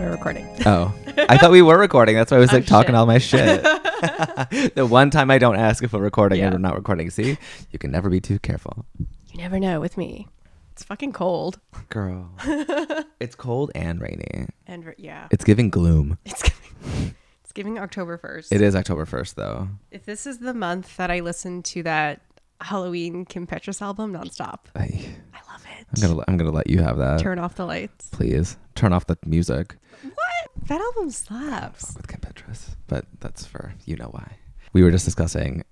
we're recording. Oh, I thought we were recording. That's why I was like talking shit. all my shit. The one time I don't ask if we're recording and Yeah. we're not recording. See, you can never be too careful. You never know with me. It's fucking cold. Girl, it's cold and rainy. And yeah, It's giving gloom. it's giving October 1st. It is October 1st, though. If this is the month that I listen to that Halloween Kim Petras album nonstop. I love it. I'm gonna let you have that. Turn off the lights. Please turn off the music. What? That album slaps. With Kim Petras, but that's for you know why. We were just discussing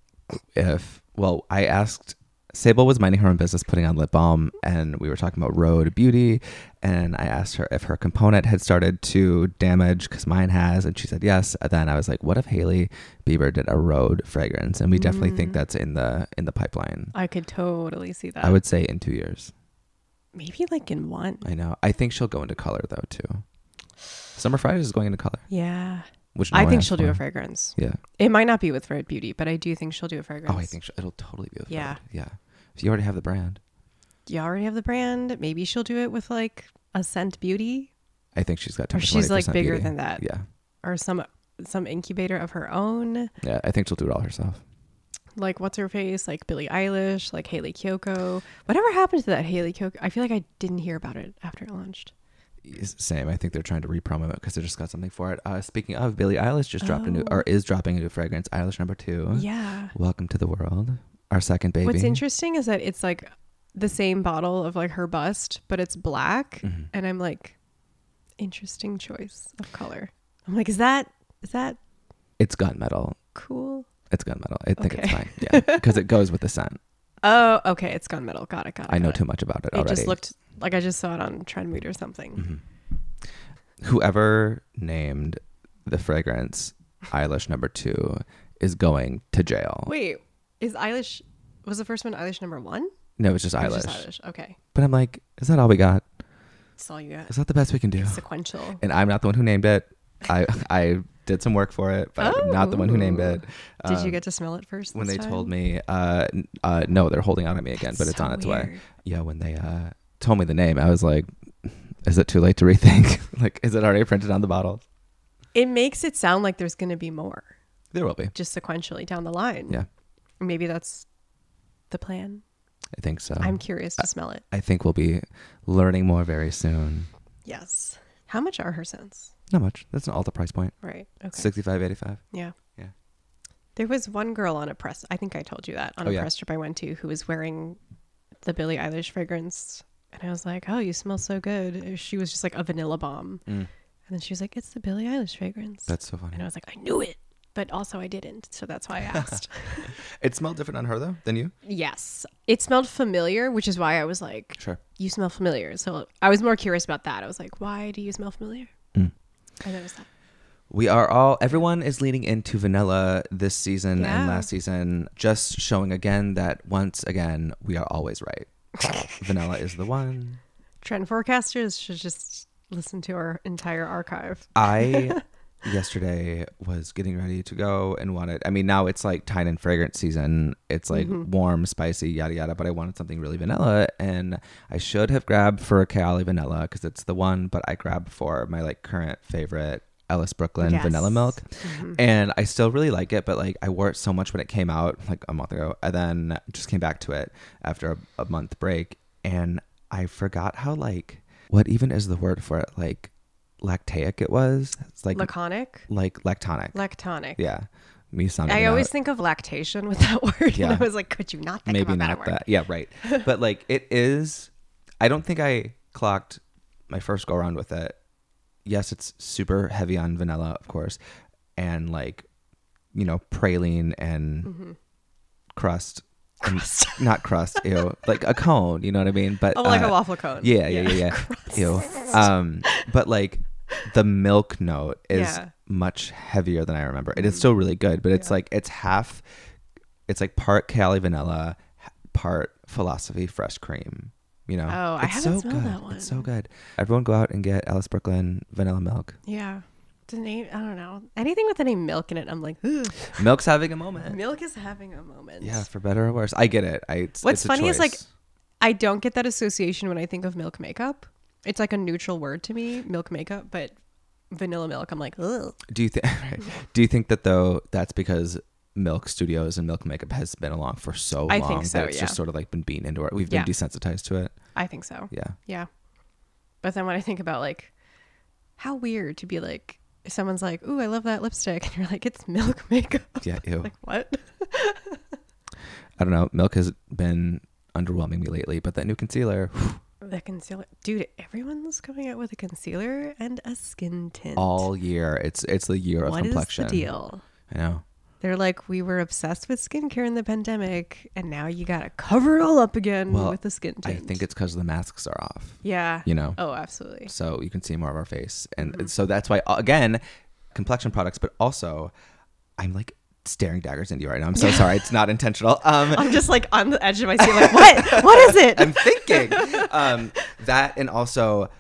I asked, Sable was minding her own business putting on lip balm, and we were talking about Rhode Beauty, and I asked her if her component had started to damage because mine has, and she said yes. And then I was like, what if Hailey Bieber did a Rhode fragrance? And we definitely think that's in the pipeline. I could totally see that. I would say in 2 years. Maybe like in one. I know. I think she'll go into color though too. Summer Fridays is going into color. Yeah. Which no I one think asked she'll do for. a fragrance. Yeah. It might not be with Red Beauty, but I do think she'll do a fragrance. Oh, I think it'll totally be with Yeah. Rhode. Yeah. If you already have the brand. You already have the brand. Maybe she'll do it with like a Scent Beauty, I think she's got too or much she's money like for bigger Beauty. than that, Yeah. or some incubator of her own. Yeah. I think she'll do it all herself. Like what's her face? Like Billie Eilish, like Hailey Kiyoko. Whatever happened to that Hailey Kiyoko? I feel like I didn't hear about it after it launched. Same. I think they're trying to re-promo it because they just got something for it. Speaking of, Billie Eilish just is dropping a new fragrance, Eilish number 2. Yeah. Welcome to the world. Our second baby. What's interesting is that it's like the same bottle of like her bust, but it's black. Mm-hmm. And I'm like, interesting choice of color. I'm like, is that It's gunmetal. cool? It's gunmetal. I think it's Okay. fine. Yeah. Because it goes with the scent. Oh, okay. It's gunmetal. Got it. I know too much about it It already. just looked like I just saw it on Trendmood or something. Whoever named the fragrance Eilish number 2 is going to jail. Wait, was the first one Eilish number 1? No, it's just Or Eilish. just Eilish. Okay. But I'm like, is that all we got? That's all you got. Is that the best we can do? Sequential. And I'm not the one who named it. I did some work for it, but I'm not the one who named it. Did you get to smell it first? When this they time? told me, no, they're holding out on me again, but That's it's so on its way. weird. Yeah, when they told me the name, I was like, is it too late to rethink? Like, is it already printed on the bottles? It makes it sound like there's going to be more, There will be. just sequentially down the line. Yeah, Maybe that's the plan. I think so. I'm curious to smell it. I think we'll be learning more very soon. Yes. How much are her scents? Not much. That's an Ulta price point. Right. Okay. 65.85. Yeah. Yeah. There was one girl on a press, I think I told you that, on Oh, a yeah. press trip I went to who was wearing the Billie Eilish fragrance. And I was like, oh, you smell so good. She was just like a vanilla bomb. And then she was like, it's the Billie Eilish fragrance. That's so funny. And I was like, I knew it. But also I didn't. So that's why I asked. It smelled different on her though than you. Yes. It smelled familiar, which is why I was like, Sure. you smell familiar. So I was more curious about that. I was like, why do you smell familiar? I noticed that. Everyone is leaning into vanilla this season Yeah. and last season, just showing again that once again, we are always right. Vanilla is the one. Trend forecasters should just listen to our entire archive. I yesterday was getting ready to go and now it's like Tyne and fragrance season. It's like warm, spicy, yada yada, but I wanted something really vanilla, and I should have grabbed for Kayali vanilla because it's the one, but I grabbed for my like current favorite Ellis Brooklyn Yes. vanilla milk. And I still really like it, but like I wore it so much when it came out like a month ago, and then just came back to it after a month break, and I forgot how like, what even is the word for it, like lactaic it was. It's like Laconic? like lactonic. Lactonic. Yeah, me sounding I it always out. think of lactation with that word. Yeah. And I was like, could you not think Maybe about not that word? that. Yeah, right. But like it is, I don't think I clocked my first go around with it. Yes, it's super heavy on vanilla, of course, and like, you know, praline and crust. Not crust, ew. Like a cone, you know what I mean? But Oh, like a waffle cone. Yeah. Ew. But like the milk note is Yeah. much heavier than I remember. It is still really good, but it's like it's like part Cali vanilla, part Philosophy fresh cream. You know? Oh, I It's haven't so smelled good. that one. It's so good. Everyone go out and get Ellis Brooklyn vanilla milk. Yeah. The name, I don't know. Anything with the name milk in it, I'm like, ugh. Milk's having a moment. Milk is having a moment. Yeah, for better or worse. I get it. What's it's a funny is like, choice. I don't get that association when I think of milk makeup. It's like a neutral word to me, milk makeup, but vanilla milk, I'm like, ugh. Do you think? Do you think that though that's because Milk Studios and Milk Makeup has been along for so long I think so, that it's yeah. just sort of like been beaten into it? We've been Yeah. desensitized to it. I think so. Yeah. Yeah. But then when I think about like how weird to be like, someone's like, ooh, I love that lipstick. And you're like, it's Milk Makeup. Yeah. Ew. Like, what? I don't know. Milk has been underwhelming me lately, but that new concealer, The concealer. Dude, everyone's coming out with a concealer and a skin tint. all year. It's the year of What is complexion. the deal? I know. They're like, we were obsessed with skincare in the pandemic, and now you got to cover it all up again Well, with the skin I tint. think it's because the masks are off. Yeah. You know. Oh, absolutely. So you can see more of our face, and Mm-hmm. so that's why again, complexion products, but also I'm like staring daggers into you right now. I'm so sorry. It's not intentional. I'm just like on the edge of my seat, like, what? What is it? I'm thinking that, and also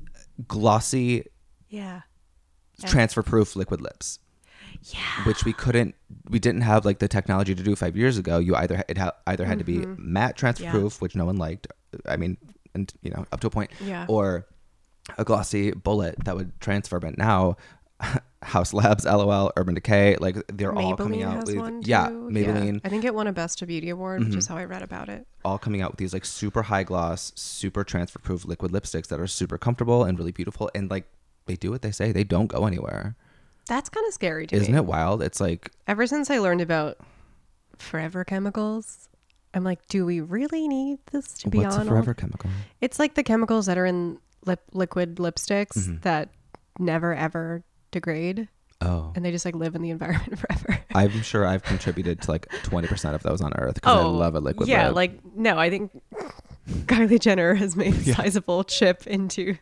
glossy Yeah. transfer proof liquid lips, Yeah. which we didn't have like the technology to do 5 years ago. You either had to be matte transfer Yeah. proof, which no one liked. I mean, and you know, up to a point, Yeah. or a glossy bullet that would transfer. But now, House Labs, LOL, Urban Decay, like they're all coming Maybelline out has with one too. Maybelline, I think it won a Best of Beauty award, which is how I read about it. all coming out with these like super high gloss, super transfer proof liquid lipsticks that are super comfortable and really beautiful, and like they do what they say. They don't go anywhere. That's kind of scary to me. Isn't it wild? It's like, Ever since I learned about forever chemicals, I'm like, do we really need this to be what's on? a all- forever chemical? It's like the chemicals that are in liquid lipsticks Mm-hmm. that never ever degrade, Oh, and they just like live in the environment forever. I'm sure I've contributed to like 20% of those on Earth because I love a liquid yeah, lip. like no, I think Kylie Jenner has made a sizable chip into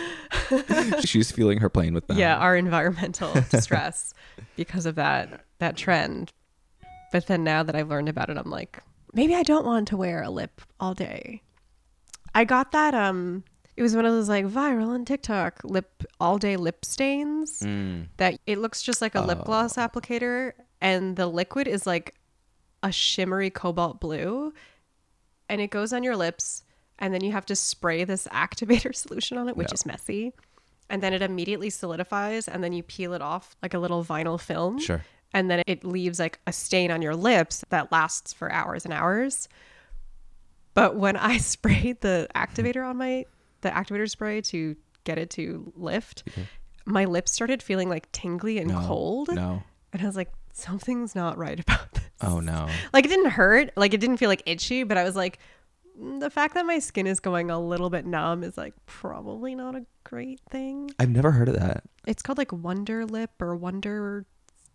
She's feeling her plane with them. our environmental distress because of that trend. But then now that I've learned about it, I'm like, maybe I don't want to wear a lip all day. I got that it was one of those like viral on TikTok all day lip stains that it looks just like a lip gloss applicator, and the liquid is like a shimmery cobalt blue, and it goes on your lips, and then you have to spray this activator solution on it, which is messy. And then it immediately solidifies, and then you peel it off like a little vinyl film. Sure. And then it leaves like a stain on your lips that lasts for hours and hours. But when I sprayed the activator on the activator spray to get it to lift, my lips started feeling like tingly and cold. No. And I was like, something's not right about this. Oh no. Like it didn't hurt, like it didn't feel like itchy, but I was like, the fact that my skin is going a little bit numb is like probably not a great thing. I've never heard of that. It's called like Wonder Lip or Wonder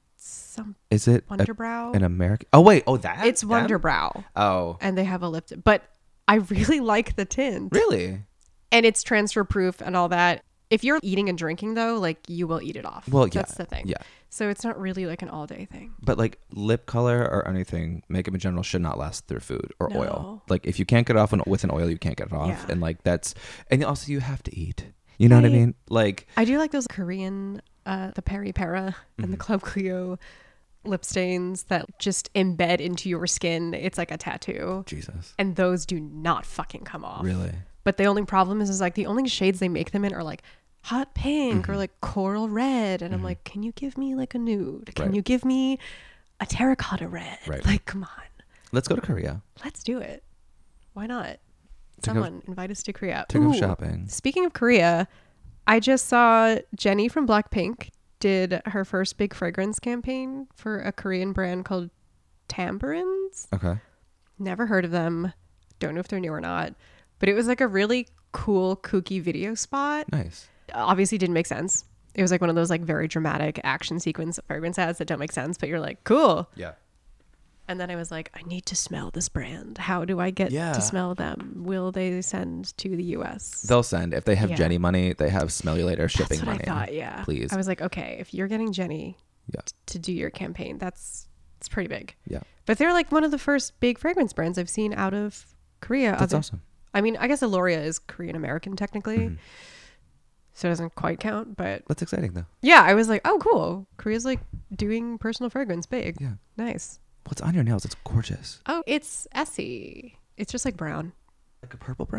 Is it Wonder Brow. an American? Oh wait. Oh, that. It's them? Wonder Brow, Oh, and they have a lip, but I really like the tint, really? and it's transfer proof and all that. If you're eating and drinking though, like you will eat it off. Well, yeah. That's the thing. Yeah. So it's not really like an all day thing. But like lip color or anything, makeup in general should not last through food or No. oil. Like if you can't get it off with an oil, you can't get it off. Yeah. And like and also you have to eat. You know what I mean? Like, I do like those Korean, the Peri Para and the Club Clio lip stains that just embed into your skin. It's like a tattoo. Jesus. And those do not fucking come off. Really? But the only problem is like the only shades they make them in are like hot pink or like coral red. And I'm like, can you give me like a nude? Can Right. you give me a terracotta red? Right. Like, come on. Let's go to Korea. Let's do it. Why not? To go- Someone invite us to Korea. To go Ooh, shopping. Speaking of Korea, I just saw Jennie from Blackpink did her first big fragrance campaign for a Korean brand called Tambourines. Okay. Never heard of them. Don't know if they're new or not. But it was like a really cool, kooky video spot. Nice. Obviously didn't make sense. It was like one of those like very dramatic action sequence fragrance ads that don't make sense, but you're like, cool. Yeah. And then I was like, I need to smell this brand. How do I get Yeah. to smell them? Will they send to the US? They'll send. If they have Yeah. Jenny money, they have Smell You Later shipping That's what money. I thought, yeah. Please. I was like, okay, if you're getting Jennie Yeah. to do your campaign, it's pretty big. Yeah. But they're like one of the first big fragrance brands I've seen out of Korea. That's awesome. I mean, I guess Aloria is Korean American technically, Mm-hmm. so it doesn't quite count. But That's exciting though. yeah, I was like, oh, cool. Korea's like doing personal fragrance big. Yeah. Nice. What's on your nails? It's gorgeous. Oh, it's Essie. It's just like brown. Like a purple brown?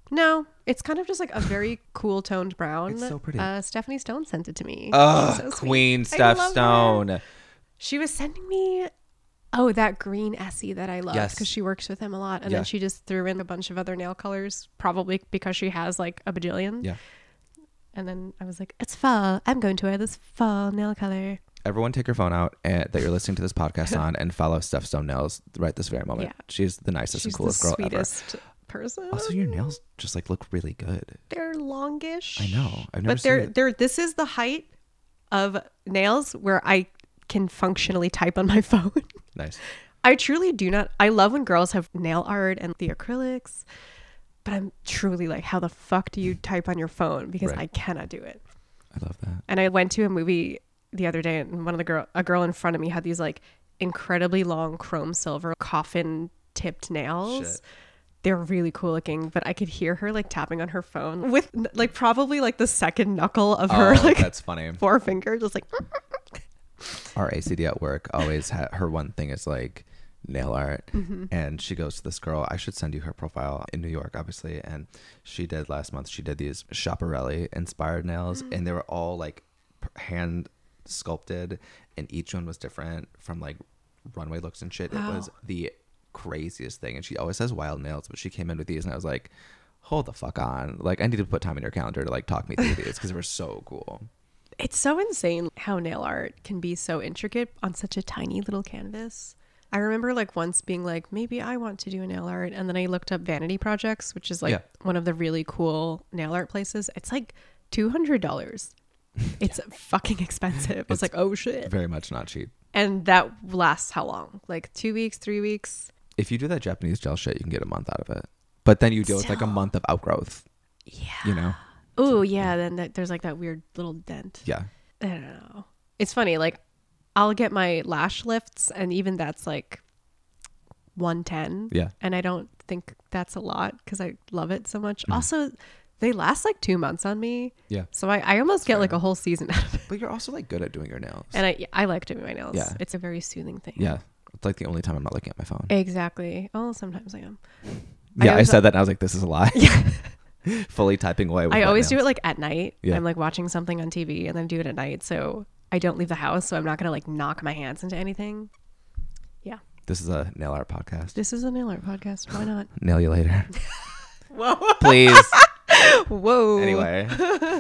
No, it's kind of just like a very cool toned brown. It's so pretty. Stephanie Stone sent it to me. Oh, So sweet. Queen I Steph love Stone. her. She was sending me, that green Essie that I love Yes. because she works with him a lot. And Yeah. then she just threw in a bunch of other nail colors, probably because she has like a bajillion. Yeah. And then I was like, it's fall. I'm going to wear this fall nail color. Everyone take your phone out that you're listening to this podcast on and follow Steph Stone Nails right this very moment. Yeah. She's the nicest She's and coolest the girl sweetest person. ever. Also, your nails just like look really good. They're longish. I know. I've never But seen it. this is the height of nails where I can functionally type on my phone. Nice. I truly do not. I love when girls have nail art and the acrylics, but I'm truly like, how the fuck do you type on your phone? Because Right. I cannot do it. I love that. And I went to a movie the other day, and a girl in front of me had these like incredibly long chrome silver coffin tipped nails. Shit. They're really cool looking, but I could hear her like tapping on her phone with like probably like the second knuckle of her like that's funny. forefinger, just like. Our ACD at work always had her one thing is like nail art, and she goes to this girl. I should send you her profile in New York, obviously. And she did last month. She did these Schiaparelli inspired nails, and they were all like hand sculpted, and each one was different from like runway looks and shit. Wow. It was the craziest thing, and she always has wild nails, but she came in with these, and I was like, hold the fuck on, like I need to put time in your calendar to like talk me through these because they were so cool. It's so insane how nail art can be so intricate on such a tiny little canvas. I remember like once being like, maybe I want to do a nail art. And then I looked up Vanity Projects, which is like Yeah. one of the really cool nail art places. It's like $200. It's fucking expensive. I was It's like, oh shit. Very much not cheap. And that lasts how long? Like 2 weeks, 3 weeks? If you do that Japanese gel shit, you can get a month out of it. But then you deal with like a Still. month of outgrowth, Yeah. you know? Oh yeah. Then there's like that weird little dent. Yeah. I don't know. It's funny. Like I'll get my lash lifts, and even that's like 110. Yeah. And I don't think that's a lot because I love it so much. Also, they last like 2 months on me. Yeah. So I almost get like a whole season out of it. But you're also like good at doing your nails. And I like doing my nails. Yeah. It's a very soothing thing. Yeah. It's like the only time I'm not looking at my phone. Exactly. Oh, sometimes I am. Yeah. I always- said that and I was like, this is a lie. Fully typing away. With I wet always do nails. it like at night. Yeah. I'm like watching something on TV and then do it at night. So I don't leave the house. So I'm not going to like knock my hands into anything. Yeah. This is a nail art podcast. This is a nail art podcast. Why not? Nail you later. Whoa. Please. Whoa. Anyway.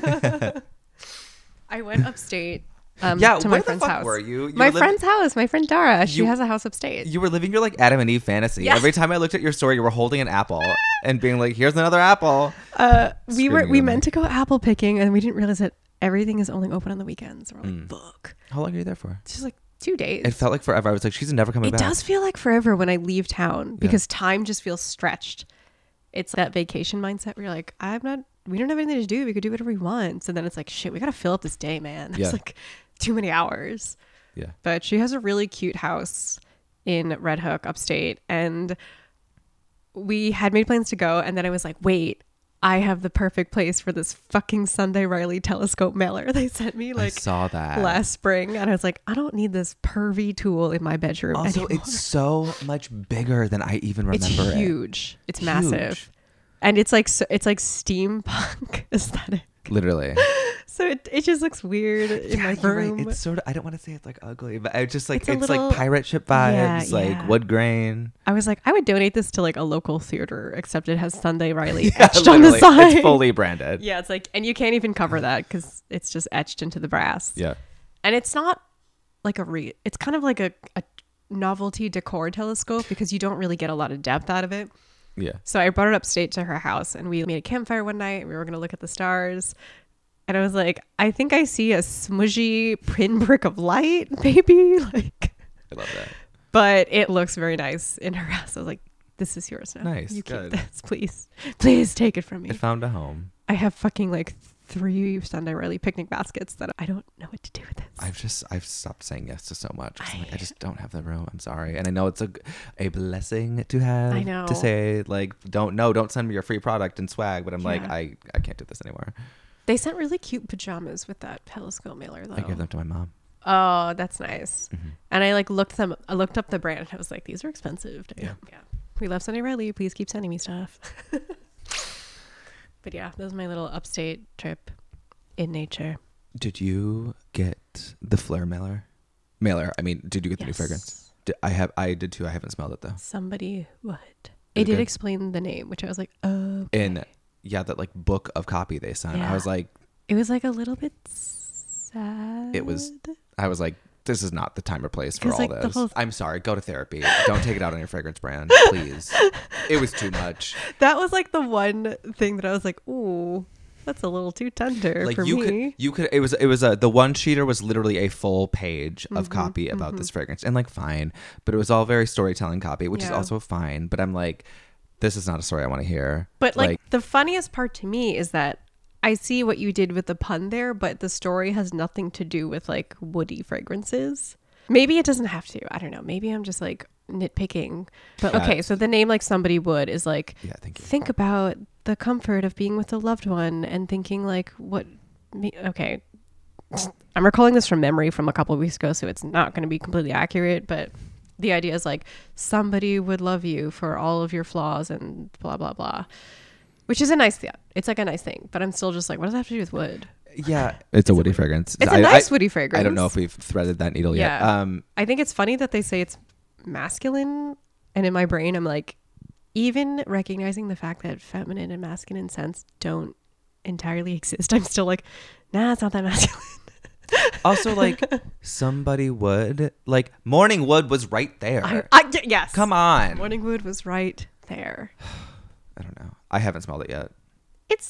I went upstate Yeah. to my Where the friend's fuck house. were you? My friend's house. My friend Dara. She You- has a house upstate. You were living your like Adam and Eve fantasy. Yes. Every time I looked at your story, you were holding an apple and being like, here's another apple. We Screaming at meant me. to go apple picking, and we didn't realize that everything is only open on the weekends. We're like, fuck. How long are you there for? It's just like 2 days. It felt like forever. I was like, she's never coming It back. does feel like forever when I leave town because time just feels stretched. It's that vacation mindset where you're like, we don't have anything to do. We could do whatever we want. So then it's like, shit, we got to fill up this day, man. There's Yeah. like too many hours. Yeah. But she has a really cute house in Red Hook, upstate. And we had made plans to go. And then I was like, wait, I have the perfect place for this fucking Sunday Riley telescope mailer they sent me I like saw that. last spring. And I was like, I don't need this pervy tool in my bedroom Also, anymore. it's so much bigger than I even remember It's it. huge. It's Huge. massive. And it's like steampunk aesthetic. Literally. So it just looks weird in my you're room. right. It's sort of, I don't want to say it's like ugly, but I just like, It's a it's little- like pirate ship vibes, Yeah, like yeah. wood grain. I was like, I would donate this to like a local theater, except it has Sunday Riley etched on the Literally. side. It's fully branded. Yeah, it's like, and you can't even cover that because it's just etched into the brass. Yeah. And it's not like it's kind of like a novelty decor telescope because you don't really get a lot of depth out of it. Yeah. So I brought it upstate to her house and we made a campfire one night. And we were going to look at the stars. And I was like, I think I see a smushy pinprick of light, maybe. Like, I love that. but it looks very nice in her house. I was like, this is yours now. Nice, You keep good. this, please. Please take it from me. It found a home. I have fucking like 3 Sunday Riley picnic baskets that I don't know what to do with this. I've stopped saying yes to so much. 'Cause I'm like, I just don't have the room. I'm sorry. And I know it's a blessing to have. I know. To say like, don't send me your free product and swag. But I'm like, Yeah. I can't do this anymore. They sent really cute pajamas with that telescope mailer though. I gave them to my mom. Oh, that's nice. Mm-hmm. And I like looked up the brand and I was like, these are expensive. Dude. Yeah. We love Sunday Riley. Please keep sending me stuff. But yeah, that was my little upstate trip in nature. Did you get the Fleur mailer? I mean, did you get the new fragrance? I did too. I haven't smelled it though. Somebody would. It It did good? explain the name, which I was like, oh. In that like book of copy they sent. Yeah. I was like, It was like a little bit sad. I was like, this is not the time or place for 'Cause, all like, the this. whole- I'm sorry. Go to therapy. Don't take it out on your fragrance brand, please. It was too much. That was like the one thing that I was like, ooh, that's a little too tender Like for me. you could. It was the one sheeter was literally a full page of copy about this fragrance, and like fine, but it was all very storytelling copy, which is Yeah. also fine. But I'm like, this is not a story I want to hear. But like the funniest part to me is that I see what you did with the pun there, but the story has nothing to do with like woody fragrances. Maybe it doesn't have to. I don't know. Maybe I'm just like nitpicking. But okay, so the name like somebody would is like, yeah, thank you. think about the comfort of being with a loved one and thinking like okay. I'm recalling this from memory from a couple of weeks ago, so it's not going to be completely accurate, but the idea is like somebody would love you for all of your flaws and blah, blah, blah, which is a nice thing. It's like a nice thing, but I'm still just like, what does that have to do with wood? Yeah, it's a woody fragrance. It's a nice woody fragrance. I don't know if we've threaded that needle yet. Yeah. I think it's funny that they say it's masculine, and in my brain, I'm like, even recognizing the fact that feminine and masculine scents don't entirely exist, I'm still like, nah, it's not that masculine. Also, like, somebody would like morning wood was right there. Yes. Come on. Morning wood was right there. I don't know. I haven't smelled it yet. It's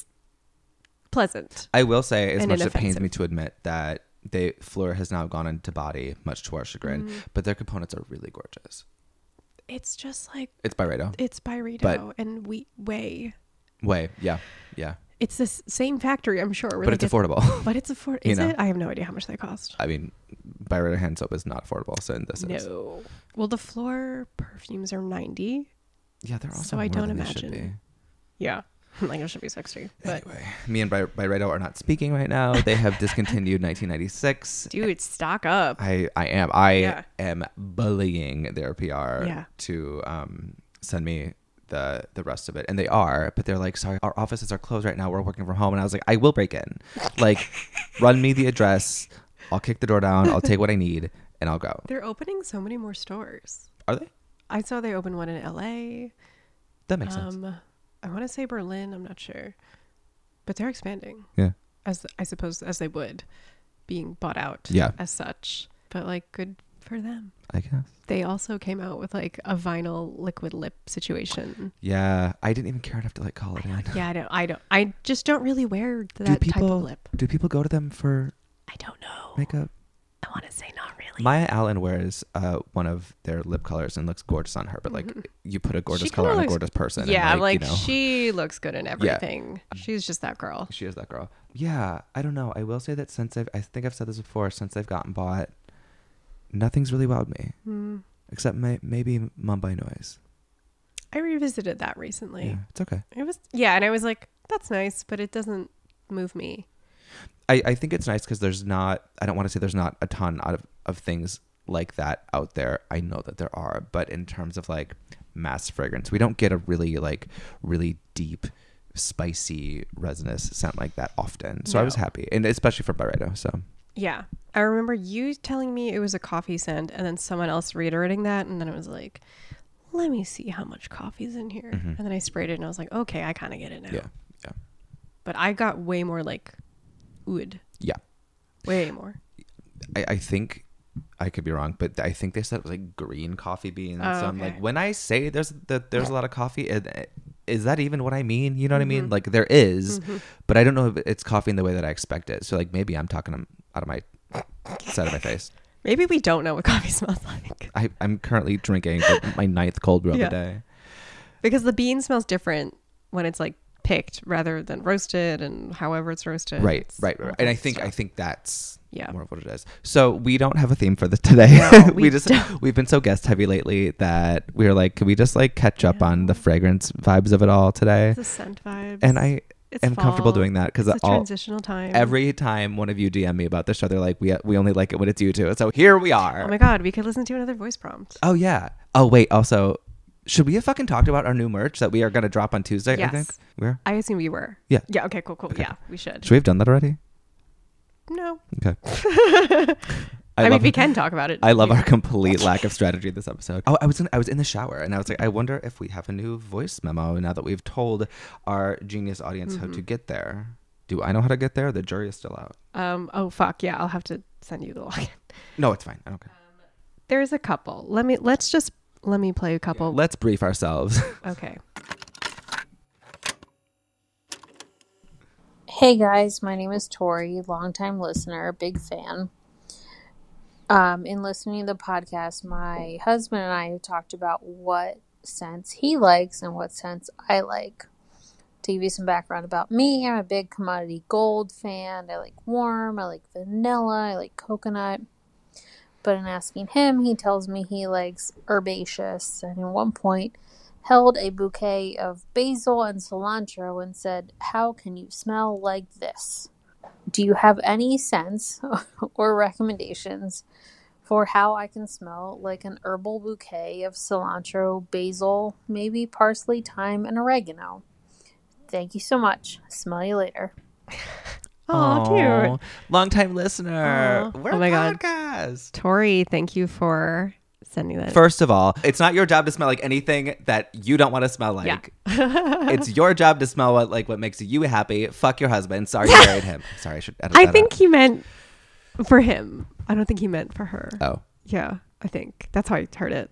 pleasant. I will say, as And much as it pains inoffensive. me to admit that Fleur has now gone into body, much to our chagrin, but their components are really gorgeous. It's just like It's Byredo. it's Byredo But- and Whey. Way, yeah. It's this same factory, I'm sure. where But they it's get- affordable. But it's affordable. You Is know. it? I have no idea how much they cost. I mean, Byredo hand soap is not affordable, so this is. No. Well, the floor perfumes are $90. Yeah, they're also So I more don't than they should imagine. Yeah. Like it should be 60. But Anyway, me and Byredo are not speaking right now. They have discontinued 1996. dude, stock up. I Yeah. am bullying their PR Yeah. to send me the rest of it, and they are, but they're like, sorry, our offices are closed right now, we're working from home. And I was like, I will break in, like, run me the address, I'll kick the door down, I'll take what I need, and I'll go. They're opening so many more stores. Are they? I saw they opened one in LA. That makes sense. I want to say Berlin, I'm not sure. But they're expanding. Yeah. As I suppose as they would, being bought out Yeah. as such. But like good for them. I guess. They also came out with like a vinyl liquid lip situation. Yeah, I didn't even care enough to like call it in. Yeah, I just don't really wear that type of lip. Do people go to them for I don't know. makeup? I want to say not really. Maya Allen wears one of their lip colors and looks gorgeous on her, but like you put a gorgeous She color kinda on a looks- gorgeous person. Yeah, and, like you know, she looks good in everything. She's just that girl. she is that girl. Yeah, I don't know. I will say that since I think I've said this before, since they've gotten bought, nothing's really wowed me. Except maybe Mumbai Noise. I revisited that recently. Yeah, it's okay. It was and I was like, that's nice, but it doesn't move me. I think it's nice because there's not, I don't want to say there's not a ton of things like that out there. I know that there are, but in terms of like mass fragrance, we don't get a really deep, spicy, resinous scent like that often. So I was No. happy, and especially for Byredo. So Yeah. I remember you telling me it was a coffee scent and then someone else reiterating that. And then it was like, let me see how much coffee's in here. And then I sprayed it and I was like, okay, I kind of get it now. yeah. But I got way more like oud. Yeah. Way more. I think I could be wrong, but I think they said it was like green coffee beans. Oh, So I'm okay. like, when I say there's a lot of coffee, is that even what I mean? You know what I mean? Like there is, but I don't know if it's coffee in the way that I expect it. So like maybe I'm talking out of my side of my face. Maybe we don't know what coffee smells like. I'm currently drinking my 9th cold brew of Yeah. the day. Because the bean smells different when it's like picked rather than roasted and however it's roasted. Right. It's And all I that think stuff. that's Yeah. more of what it is. So we don't have a theme for today. No, we we've been so guest heavy lately that we were like, can we just like catch up on the Yeah. fragrance vibes of it all today? It's the scent vibes. And I It's am comfortable fall. doing that because It's a transitional time. every time one of you DM me about the show, they're like, we only like it when it's you two. So here we are. Oh my God, we could listen to another voice prompt. Oh yeah. Oh wait. Also, Should we have fucking talked about our new merch that we are going to drop on Tuesday? Yes. I think we're. I assume you were. Yeah. Yeah. Okay. Cool. Okay. Yeah, we should. Should we have done that already? No. Okay. I mean, we can talk about it. I love our complete lack of strategy this episode. Oh, I was in the shower and I was like, I wonder if we have a new voice memo now that we've told our genius audience how to get there. Do I know how to get there? The jury is still out. Oh fuck yeah! I'll have to send you the login. No, it's fine. I don't care. There's a couple. Let me play a couple. Let's brief ourselves. Okay. Hey guys, my name is Tori, longtime listener, big fan. In listening to the podcast, my husband and I have talked about what scents he likes and what scents I like. To give you some background about me, I'm a big Commodity Gold fan. I like warm, I like vanilla, I like coconut. But in asking him, he tells me he likes herbaceous, and at one point held a bouquet of basil and cilantro and said, "How can you smell like this?" Do you have any sense or recommendations for how I can smell like an herbal bouquet of cilantro, basil, maybe parsley, thyme, and oregano? Thank you so much. Smell you later. Oh, cute. Long time listener. Aw. We're Oh my a God. podcast. Tori, thank you for sending that. First of all, it's not your job to smell like anything that you don't want to smell like. Yeah. It's your job to smell what makes you happy. Fuck your husband. Sorry you married him. Sorry, I should edit I that think out. he meant for him. I don't think he meant for her. Oh. Yeah, I think that's how I heard it.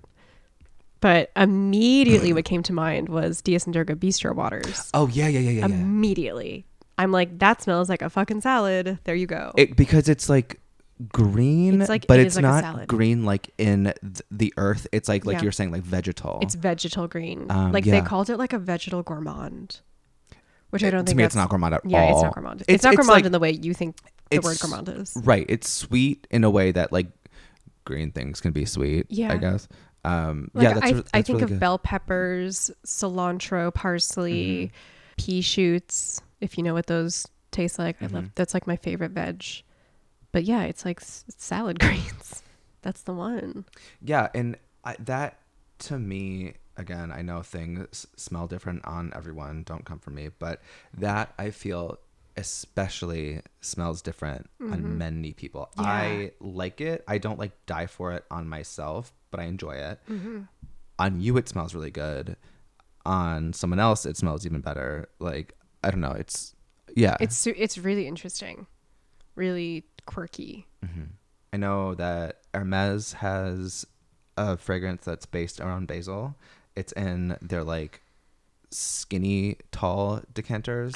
But immediately what came to mind was Dias and Durga Bistro Waters. Oh, yeah. Immediately. I'm like, that smells like a fucking salad. There you go. Because it's like green, It's like- but it it's is like a not salad. green like in the earth. It's like Yeah. you're saying, like vegetal. It's vegetal green. Yeah. They called it like a vegetal gourmand, which I don't to think me, that's it's not gourmand at all. Yeah, it's not gourmand. It's not gourmand like, in the way you think the word it's- gourmand is. Right. It's sweet in a way that like green things can be sweet. Yeah. I guess. Like, That's I think really of good. bell peppers, cilantro, parsley, pea shoots. If you know what those taste like, I love. That's like my favorite veg. But yeah, it's like salad greens. That's the one. Yeah, and that to me, again, I know things smell different on everyone. Don't come for me, but that I feel especially smells different on many people. Yeah. I like it. I don't like die for it on myself, but I enjoy it. On you, it smells really good. On someone else, it smells even better. Like, I don't know. It's really interesting, really quirky. I know that Hermes has a fragrance that's based around basil. It's in their like skinny, tall decanters.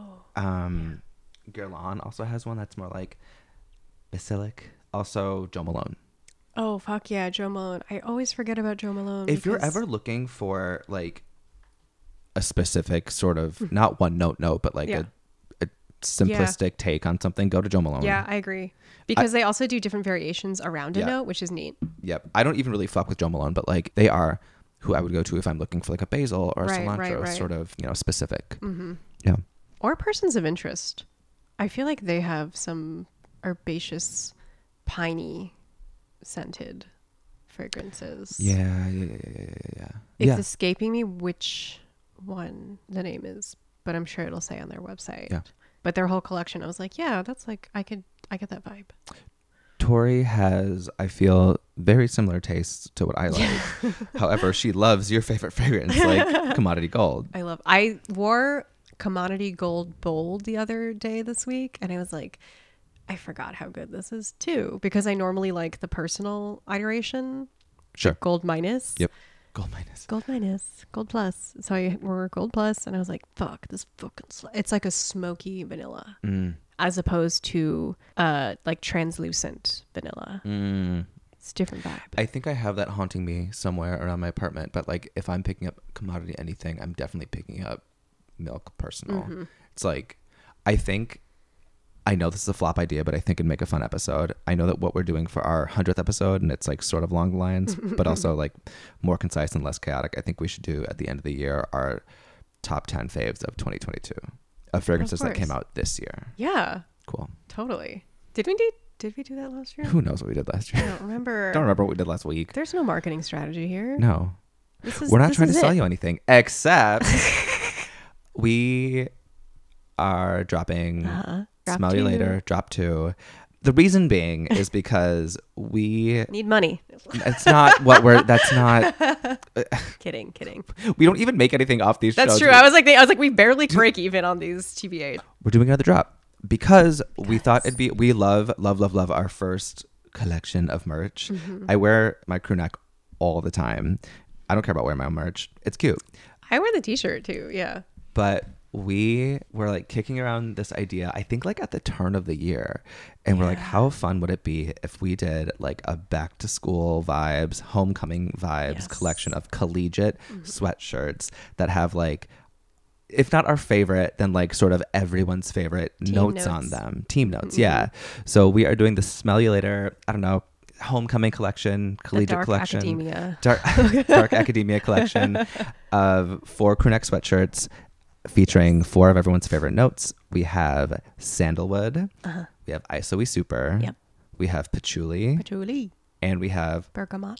Guerlain also has one that's more like basilic. Also, Jo Malone. Oh fuck yeah, Jo Malone. I always forget about Jo Malone. If you're because- ever looking for like a specific sort of not one note, but like Yeah. a simplistic take on something, go to Jo Malone. Yeah, I agree. Because they also do different variations around a Yeah. note, which is neat. Yep. I don't even really fuck with Jo Malone, but like they are who I would go to if I'm looking for like a basil or a Right, cilantro, right. sort of, specific. Yeah. Or persons of interest. I feel like they have some herbaceous, piney scented fragrances. Yeah. It's escaping me which one the name is, but I'm sure it'll say on their website. Yeah. But their whole collection, I was like, yeah, that's like I get that vibe. Tori has, I feel, very similar tastes to what I like. However, she loves your favorite fragrance, like Commodity Gold. I wore Commodity Gold Bold the other day this week, and I was like, I forgot how good this is too, because I normally like the personal iteration, Sure. Gold Minus. Yep. Gold minus. Gold Minus, Gold Plus. So I wore Gold Plus, and I was like, fuck, this fucking it's like a smoky vanilla as opposed to like translucent vanilla. It's a different vibe. I think I have that haunting me somewhere around my apartment, but like if I'm picking up commodity anything, I'm definitely picking up Milk Personal. It's like, I know this is a flop idea, but I think it'd make a fun episode. I know that what we're doing for our 100th episode, and it's like sort of along the lines, but also like more concise and less chaotic. I think we should do at the end of the year our top 10 faves of 2022 of fragrances that came course. out this year. Yeah, Cool. totally. Did we do that last year? Who knows what we did last I year? don't remember. Don't remember what we did last week. There's no marketing strategy here. No. We're not this trying to is sell it. you anything, except we are dropping Drop Smell You 2. Later, drop 2. The reason being is because we, Need money. it's not what we're, that's not, Kidding. we don't even make anything off these That's shows. true. I was like, we barely break even on these TBA. We're doing another drop because we thought it'd be, we love our first collection of merch. Mm-hmm. I wear my crew neck all the time. I don't care about wearing my own merch. It's cute. I wear the t-shirt too. Yeah. But we were like kicking around this idea, I think like at the turn of the year. And we're like, how fun would it be if we did like a back to school vibes, homecoming vibes collection of collegiate sweatshirts that have like, if not our favorite, then like sort of everyone's favorite notes on them. Team notes. Yeah. So we are doing the Smell You Later, I don't know, homecoming collection, collegiate Dark collection, Academia. dark academia collection of 4 crew neck sweatshirts featuring 4 of everyone's favorite notes. We have sandalwood, we have Isoe Super, we have patchouli, and we have Bergamot.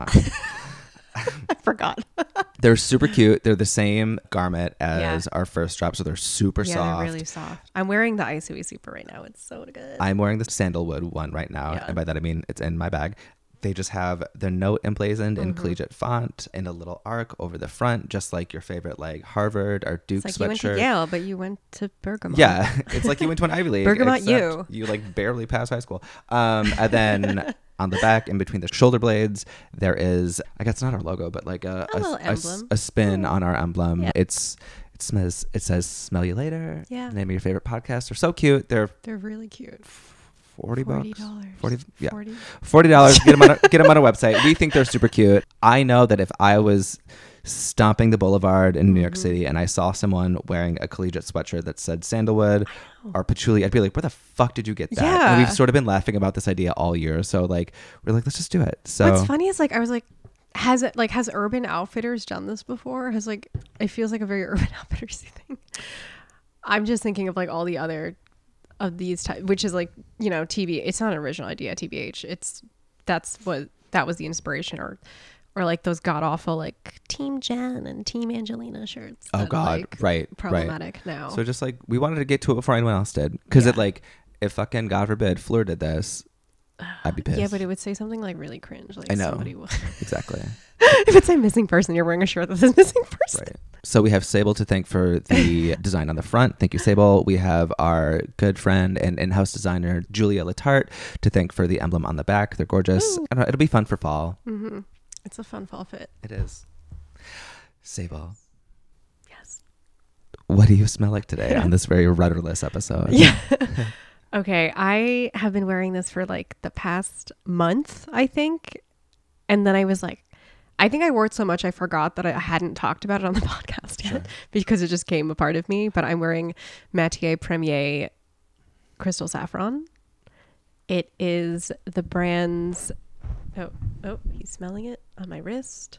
I forgot. They're super cute. They're the same garment as our first drop, so they're super soft. Yeah, they're really soft. I'm wearing the Isoe Super right now. It's so good. I'm wearing the sandalwood one right now, and by that I mean it's in my bag. They just have their note emblazoned in collegiate font and a little arc over the front, just like your favorite like Harvard or Duke It's like sweatshirt. you went to Yale, but you went to Bergamot. Yeah, it's like you went to an Ivy League. Bergamot except you like barely passed high school. And then on the back, in between the shoulder blades, there is, I guess it's not our logo, but like a little emblem. a spin on our emblem. Yeah. It says "Smell You Later." Yeah. Name of your favorite podcast. They're so cute. They're really cute. $40. $40. 40, yeah. $40. $40. Get them on a website. We think they're super cute. I know that if I was stomping the boulevard in New York City and I saw someone wearing a collegiate sweatshirt that said sandalwood or patchouli, I'd be like, where the fuck did you get that? Yeah. And we've sort of been laughing about this idea all year. So like, we're like, let's just do it. So What's funny is like, I was like, has Urban Outfitters done this before? It feels like a very Urban Outfitters thing. I'm just thinking of like all the other of these types, which is like, TV. It's not an original idea, TBH. That was the inspiration, or like those god awful like Team Jen and Team Angelina shirts. Oh God, right, problematic now. So just like we wanted to get to it before anyone else did, because it like if fucking God forbid Fleur did this, I'd be pissed. Yeah, but it would say something like really cringe. Like I know. Somebody would. Exactly. If it's a missing person, you're wearing a shirt that says missing person. Right. So we have Sable to thank for the design on the front. Thank you, Sable. We have our good friend and in-house designer, Julia Latarte, to thank for the emblem on the back. They're gorgeous. I don't know, it'll be fun for fall. Mm-hmm. It's a fun fall fit. It is. Sable, Yes. what do you smell like today on this very rudderless episode? Yeah. Okay, I have been wearing this for like the past month, I think. And then I was like, I think I wore it so much I forgot that I hadn't talked about it on the podcast yet because it just came a part of me. But I'm wearing Matier Premier Crystal Saffron. It is the brand's... Oh, he's smelling it on my wrist.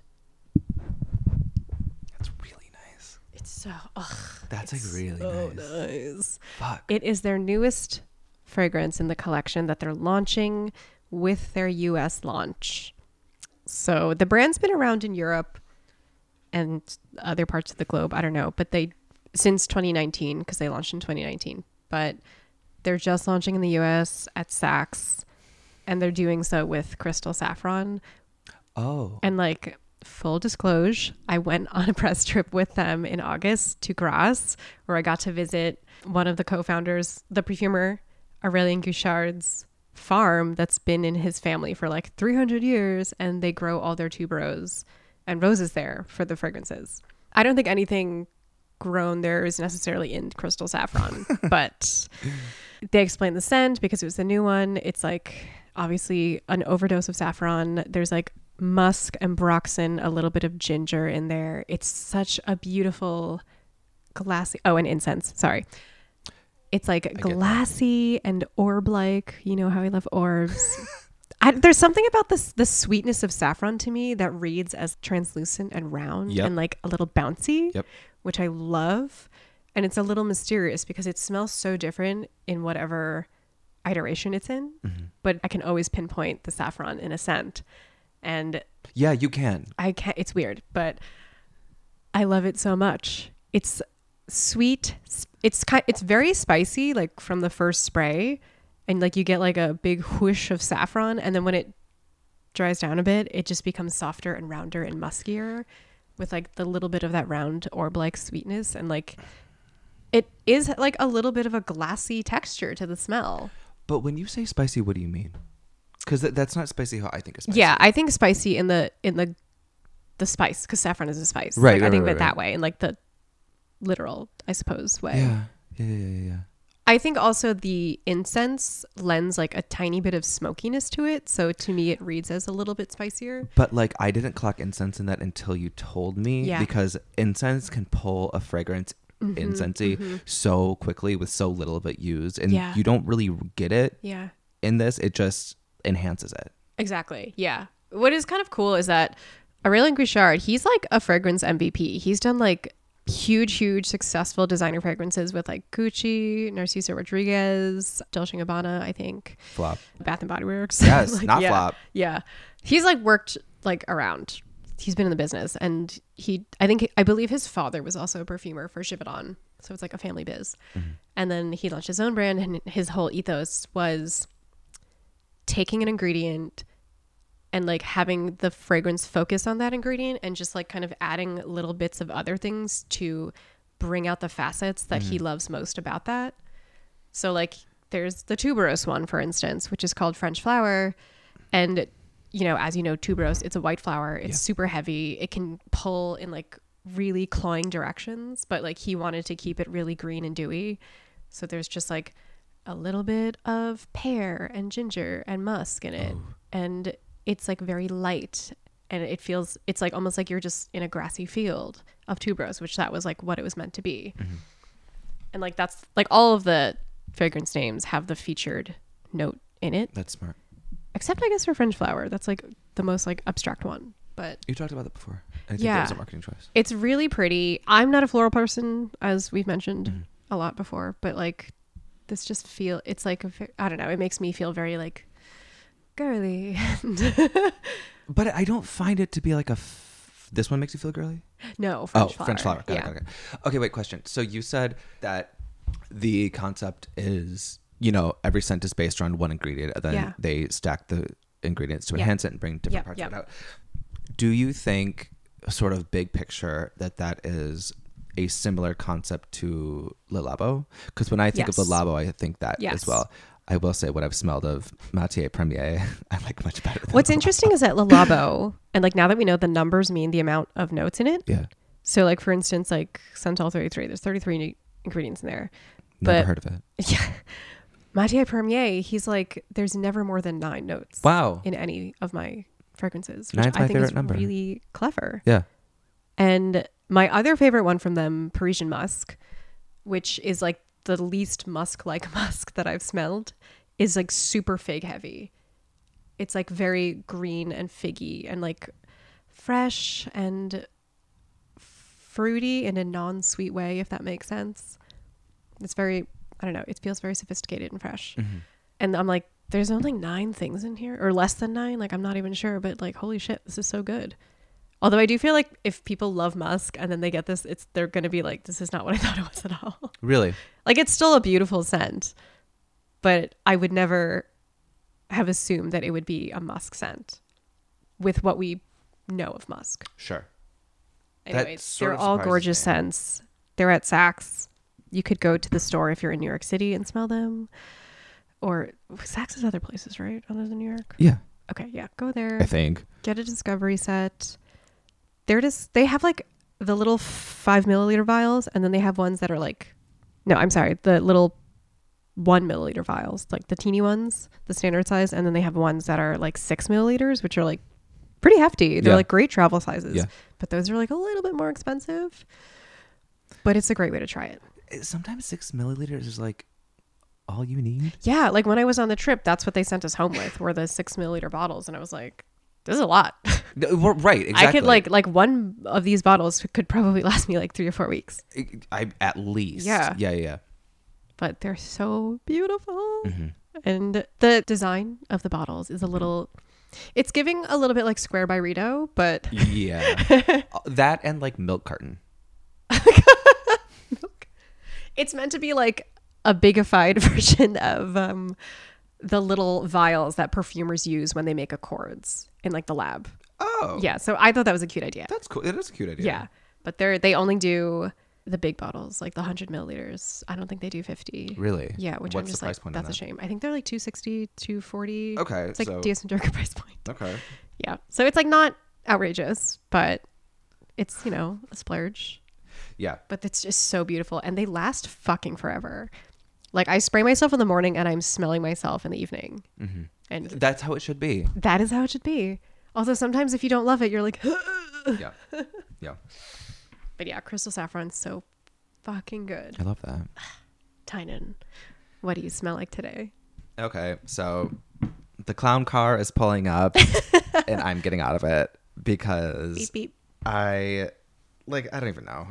That's really nice. It's so... That's like really so nice. nice. Fuck. It is their newest fragrance in the collection that they're launching with their US launch. So the brand's been around in Europe and other parts of the globe. I don't know, but since 2019, because they launched in 2019, but they're just launching in the US at Saks, and they're doing so with Crystal Saffron. Oh. And like full disclosure, I went on a press trip with them in August to Grasse, where I got to visit one of the co-founders, the perfumer Aurélien Gouchard's farm that's been in his family for like 300 years, and they grow all their tuberose and roses there for the fragrances. I don't think anything grown there is necessarily in Crystal Saffron, but they explained the scent because it was the new one. It's like obviously an overdose of saffron. There's like musk and broxin, a little bit of ginger in there. It's such a beautiful glassy, and incense, sorry. It's like glassy and orb-like. You know how I love orbs. There's something about the sweetness of saffron to me that reads as translucent and round and like a little bouncy, which I love. And it's a little mysterious because it smells so different in whatever iteration it's in. Mm-hmm. But I can always pinpoint the saffron in a scent. And Yeah, you can. I can't, it's weird, but I love it so much. It's sweet. It's very spicy, like from the first spray, and like you get like a big whoosh of saffron, and then when it dries down a bit, it just becomes softer and rounder and muskier with like the little bit of that round orb-like sweetness, and like it is like a little bit of a glassy texture to the smell. But when you say spicy, what do you mean? Because that's not spicy how I think of spicy. Yeah, I think spicy in the spice, because saffron is a spice. Right, Like, I think right, of it right. that way, in like the literal, I suppose, way. Yeah. I think also the incense lends like a tiny bit of smokiness to it. So to me, it reads as a little bit spicier. But like I didn't clock incense in that until you told me, Yeah. because incense can pull a fragrance incensey so quickly with so little of it used, and Yeah. you don't really get it Yeah, in this. It just enhances it. exactly. Yeah. What is kind of cool is that Aurélien Guichard, he's like a fragrance MVP. He's done like huge successful designer fragrances with like Gucci, Narciso Rodriguez, Dolce & Gabbana, I think, Flop. Bath and Body Works. Yes, Like, not yeah. flop. Yeah. He's like worked like around. He's been in the business, and I believe his father was also a perfumer for Givaudan. So it's like a family biz. And then he launched his own brand, and his whole ethos was taking an ingredient and like having the fragrance focus on that ingredient, and just like kind of adding little bits of other things to bring out the facets that he loves most about that. So like there's the tuberose one, for instance, which is called French Flower. And, you know, as you know, tuberose, it's a white flower. It's super heavy. It can pull in like really cloying directions, but like he wanted to keep it really green and dewy. So there's just like a little bit of pear and ginger and musk in it. And it's like very light, and it's like almost like you're just in a grassy field of tuberose, which that was like what it was meant to be. And like that's like all of the fragrance names have the featured note in it, That's smart. except I guess for French Flower. That's like the most like abstract one, but You talked about that before. I think Yeah. that was a marketing choice. it's really pretty. I'm not a floral person, as we've mentioned a lot before, but like this just it's like I don't know, it makes me feel very like girly. But I don't find it to be like this one makes you feel girly? No, French Flower. French flower. Got Yeah. it. Okay, wait, question. So you said that the concept is, you know, every scent is based around one ingredient, and then Yeah. they stack the ingredients to Yeah. enhance it and bring different Yep, parts yep. of it out. Do you think, sort of big picture, that is a similar concept to Le Labo? Because when I think of Yes. Le Labo, I think that Yes. as well. I will say what I've smelled of Matier Premier, I like much better than What's Le interesting is that Le Labo, and like now that we know the numbers mean the amount of notes in it. Yeah. So like for instance, like Santal 33, there's 33 ingredients in there. Never But- heard of it. Yeah. Matier Premier, he's like, there's never more than 9 notes Wow. in any of my fragrances, which Nine's I my think is favorite number. really clever. Yeah. And my other favorite one from them, Parisian Musk, which is like the least musk-like musk that I've smelled, is like super fig heavy. It's like very green and figgy and like fresh and fruity in a non-sweet way, if that makes sense. It's very, I don't know, it feels very sophisticated and fresh. And I'm like, there's only 9 things in here, or less than 9. Like, I'm not even sure, but like, holy shit, this is so good. Although I do feel like if people love musk and then they get this, they're going to be like, this is not what I thought it was at all. Really? Like, it's still a beautiful scent, but I would never have assumed that it would be a musk scent with what we know of musk. Sure. Anyways, sort they're of all surprises gorgeous me. scents. They're at Saks. You could go to the store if you're in New York City and smell them. Or Saks is other places, right? Other than New York? Yeah. Okay, yeah. Go there. I think. Get a discovery set. They have like the little 5 milliliter vials, and then they have ones that are like, no, I'm sorry, the little 1 milliliter vials, like the teeny ones, the standard size. And then they have ones that are like 6 milliliters, which are like pretty hefty. They're Yeah. like great travel sizes, Yeah. but those are like a little bit more expensive, but it's a great way to try it. Sometimes 6 milliliters is like all you need. Yeah. Like when I was on the trip, that's what they sent us home with, were the 6 milliliter bottles. And I was like, this is a lot. Right, exactly. I could like one of these bottles could probably last me like 3 or 4 weeks, I at least. Yeah. Yeah. but they're so beautiful. Mm-hmm. And the design of the bottles is a little It's giving a little bit like Square by Rito, but Yeah. That and like milk carton. it's meant to be like a bigified version of the little vials that perfumers use when they make accords in like the lab. Oh. Yeah, so I thought that was a cute idea. That's cool. It is a cute idea. Yeah, but they only do the big bottles, like the 100 milliliters. I don't think they do 50. Really? Yeah, which What's I'm just the price like, point on that's a that? shame. I think they're like 260, 240. Okay. It's like so, DS and Durga price point. Okay. Yeah, so it's like not outrageous, but it's, a splurge. Yeah. But it's just so beautiful, and they last fucking forever. Like I spray myself in the morning and I'm smelling myself in the evening. Mm-hmm. And That's how it should be. that is how it should be. Also, sometimes if you don't love it, you're like, Yeah. Yeah. but yeah, Crystal Saffron's so fucking good. I love that. Tynan, what do you smell like today? Okay. So the clown car is pulling up and I'm getting out of it because Beep beep. I don't even know.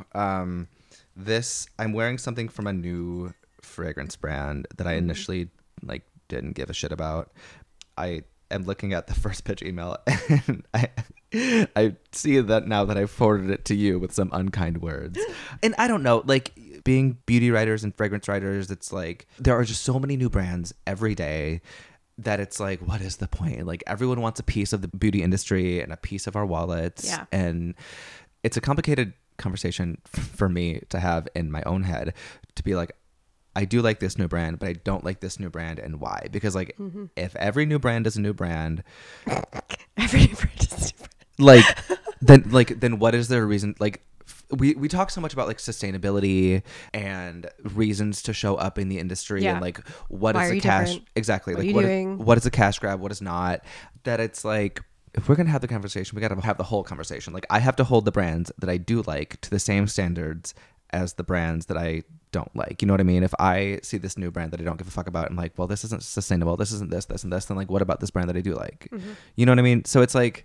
I'm wearing something from a new fragrance brand that I initially didn't give a shit about. I am looking at the first pitch email and I see that now that I forwarded it to you with some unkind words. And I don't know, being beauty writers and fragrance writers, it's like there are just so many new brands every day that it's like, what is the point? Like everyone wants a piece of the beauty industry and a piece of our wallets. Yeah. And it's a complicated conversation for me to have in my own head to be like, I do like this new brand, but I don't like this new brand, and why? Because if every new brand is a new brand, Every new brand is different. then what is there a reason? We talk so much about sustainability and reasons to show up in the industry, Yeah. and what Why is are the you cash different? exactly? What are you what doing? what is a cash grab? What is not? That it's like, if we're gonna have the conversation, we gotta have the whole conversation. I have to hold the brands that I do like to the same standards as the brands that I don't like. You know what I mean? If I see this new brand that I don't give a fuck about, I'm like, well, this isn't sustainable. This isn't this, and this. Then what about this brand that I do like? Mm-hmm. You know what I mean? So it's like,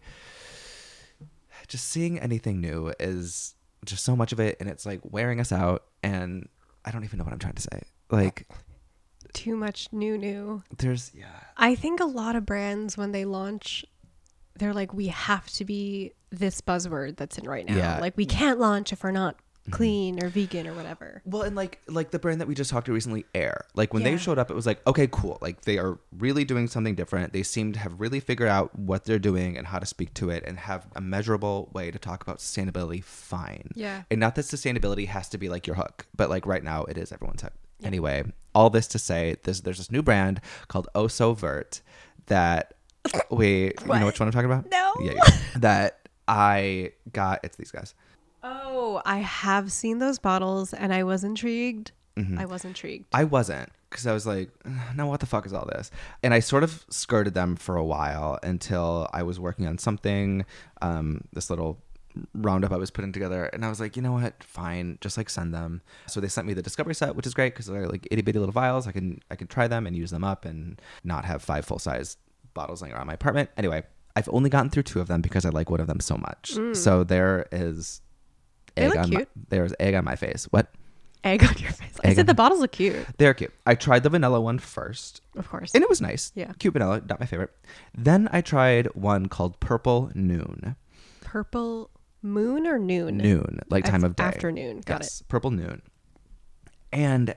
just seeing anything new is just so much of it, and it's wearing us out, and I don't even know what I'm trying to say. Too much new. There's I think a lot of brands, when they launch, they're like, we have to be this buzzword that's in right now. Yeah. We can't launch if we're not clean or vegan or whatever. Well, and like the brand that we just talked to recently, Air. When Yeah. they showed up, it was like, okay, cool. They are really doing something different. They seem to have really figured out what they're doing and how to speak to it and have a measurable way to talk about sustainability. Fine. Yeah. And not that sustainability has to be your hook, but right now it is everyone's hook. Yeah. Anyway, all this to say, there's this new brand called Oh So Vert that you know which one I'm talking about? No. Yeah. That I got. It's these guys. Oh, I have seen those bottles and I was intrigued. Mm-hmm. I was intrigued. I wasn't, because I was like, no, what the fuck is all this? And I sort of skirted them for a while until I was working on something, this little roundup I was putting together, and I was like, you know what, fine, just send them. So they sent me the Discovery set, which is great because they're itty bitty little vials. I can try them and use them up and not have 5 full-size bottles laying around my apartment. Anyway, I've only gotten through 2 of them because I like one of them so much. So there is They look cute. there's egg on my face. What? Egg on your face. I Egg said on- the bottles look cute. They're cute. I tried the vanilla one first, Of course. and it was nice. Yeah. Cute vanilla, not my favorite. Then I tried one called Purple Noon. Purple moon or noon? Noon, time of day. Afternoon. Got Yes, Purple Noon. And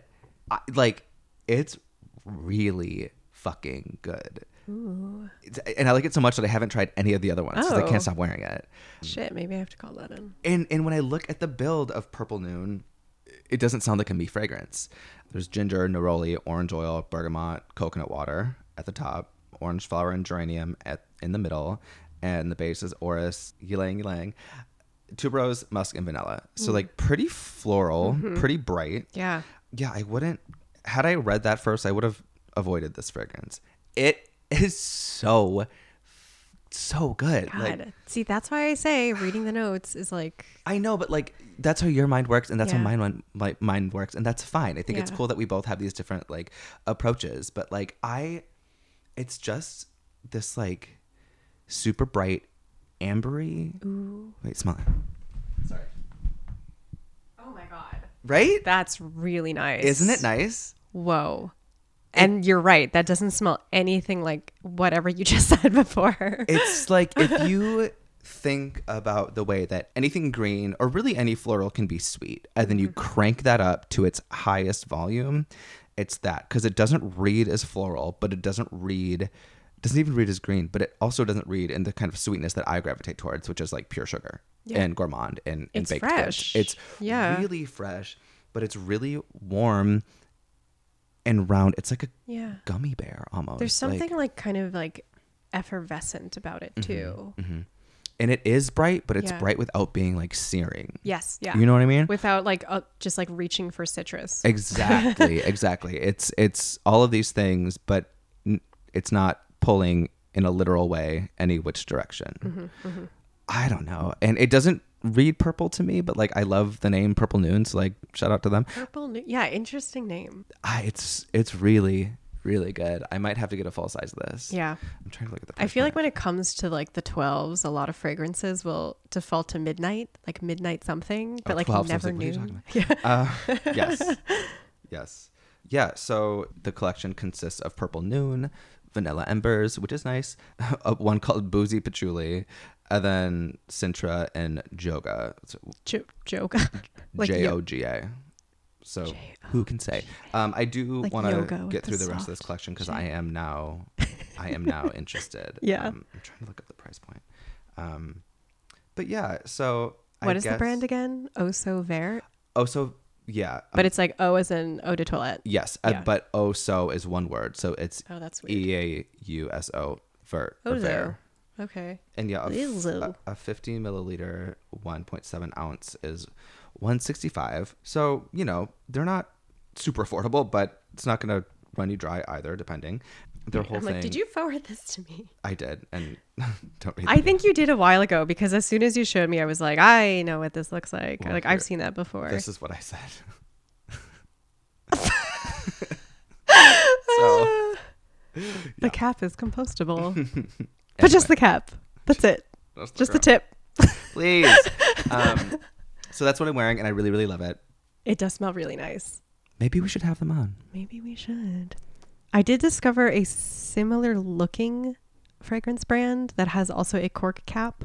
it's really fucking good. Ooh. And I like it so much that I haven't tried any of the other ones because I Oh. can't stop wearing it. Shit, maybe I have to call that in. And when I look at the build of Purple Noon, it doesn't sound like a me fragrance. There's ginger, neroli, orange oil, bergamot, coconut water at the top, orange flower and geranium in the middle, and the base is orris, ylang ylang, tuberose, musk, and vanilla. So pretty floral, pretty bright. Yeah. Yeah, I wouldn't. Had I read that first, I would have avoided this fragrance. It is so good. God. See, that's why I say reading the notes is I know, but that's how your mind works, and that's Yeah. how my mind works, and that's fine. I think it's Yeah. cool that we both have these different approaches, but it's just this super bright ambery. Ooh. Wait, smell it. Sorry. Oh my God. Right? That's really nice. Isn't it nice? Whoa. And you're right. That doesn't smell anything like whatever you just said before. It's like if you think about the way that anything green or really any floral can be sweet, and then you crank that up to its highest volume, it's that. Because it doesn't read as floral, but it doesn't even read as green, but it also doesn't read in the kind of sweetness that I gravitate towards, which is like pure sugar and gourmand and It's baked fresh. goods. It's really fresh, but it's really warm and round. It's like a gummy bear almost. There's something like kind of like effervescent about it too. And it is bright, but it's bright without being like searing. Yes. Yeah. You know what I mean? Without like just like reaching for citrus. Exactly. It's all of these things, but it's not pulling in a literal way any which direction. I don't know. And it doesn't read purple to me, but like I love the name Purple Noon, so like shout out to them. Yeah, interesting name. It's really, really good. I might have to get a full size of this. Yeah. I'm trying to look at the I feel like when it comes to like the 12s, a lot of fragrances will default to midnight, like midnight something, but like 12 never something. What are you knew. talking about? Yes. Yeah, so the collection consists of Purple Noon, Vanilla Embers, which is nice, one called Boozy Patchouli, and then Sintra and Joga. Joga. Like Joga. So who can say? I do Like want yoga to with get the through the rest of soft this collection because J. I am now interested. Yeah. I'm trying to look up the price point. But yeah, so What is the brand again? Oh So Vert? Oh, so yeah. But it's like O as in eau de toilette. Yes, Yeah. but oh so is one word, so it's Oh, that's weird. EAUSO Vert. Oh, or Vert. Okay. And yeah, Ew. a 50 milliliter, 1.7 ounce is $165. So, you know, they're not super affordable, but it's not going to run you dry either, depending. Their whole I'm thing. like, did you forward this to me? I did, and don't read. I think you did a while ago because as soon as you showed me, I was like, I know what this looks like. Well, like here. I've seen that before. This is what I said. So The cap is compostable, but just the cap. That's it. Just the tip. Please. So that's what I'm wearing, and I really, really love it. It does smell really nice. Maybe we should have them on. Maybe we should. I did discover a similar looking fragrance brand that has also a cork cap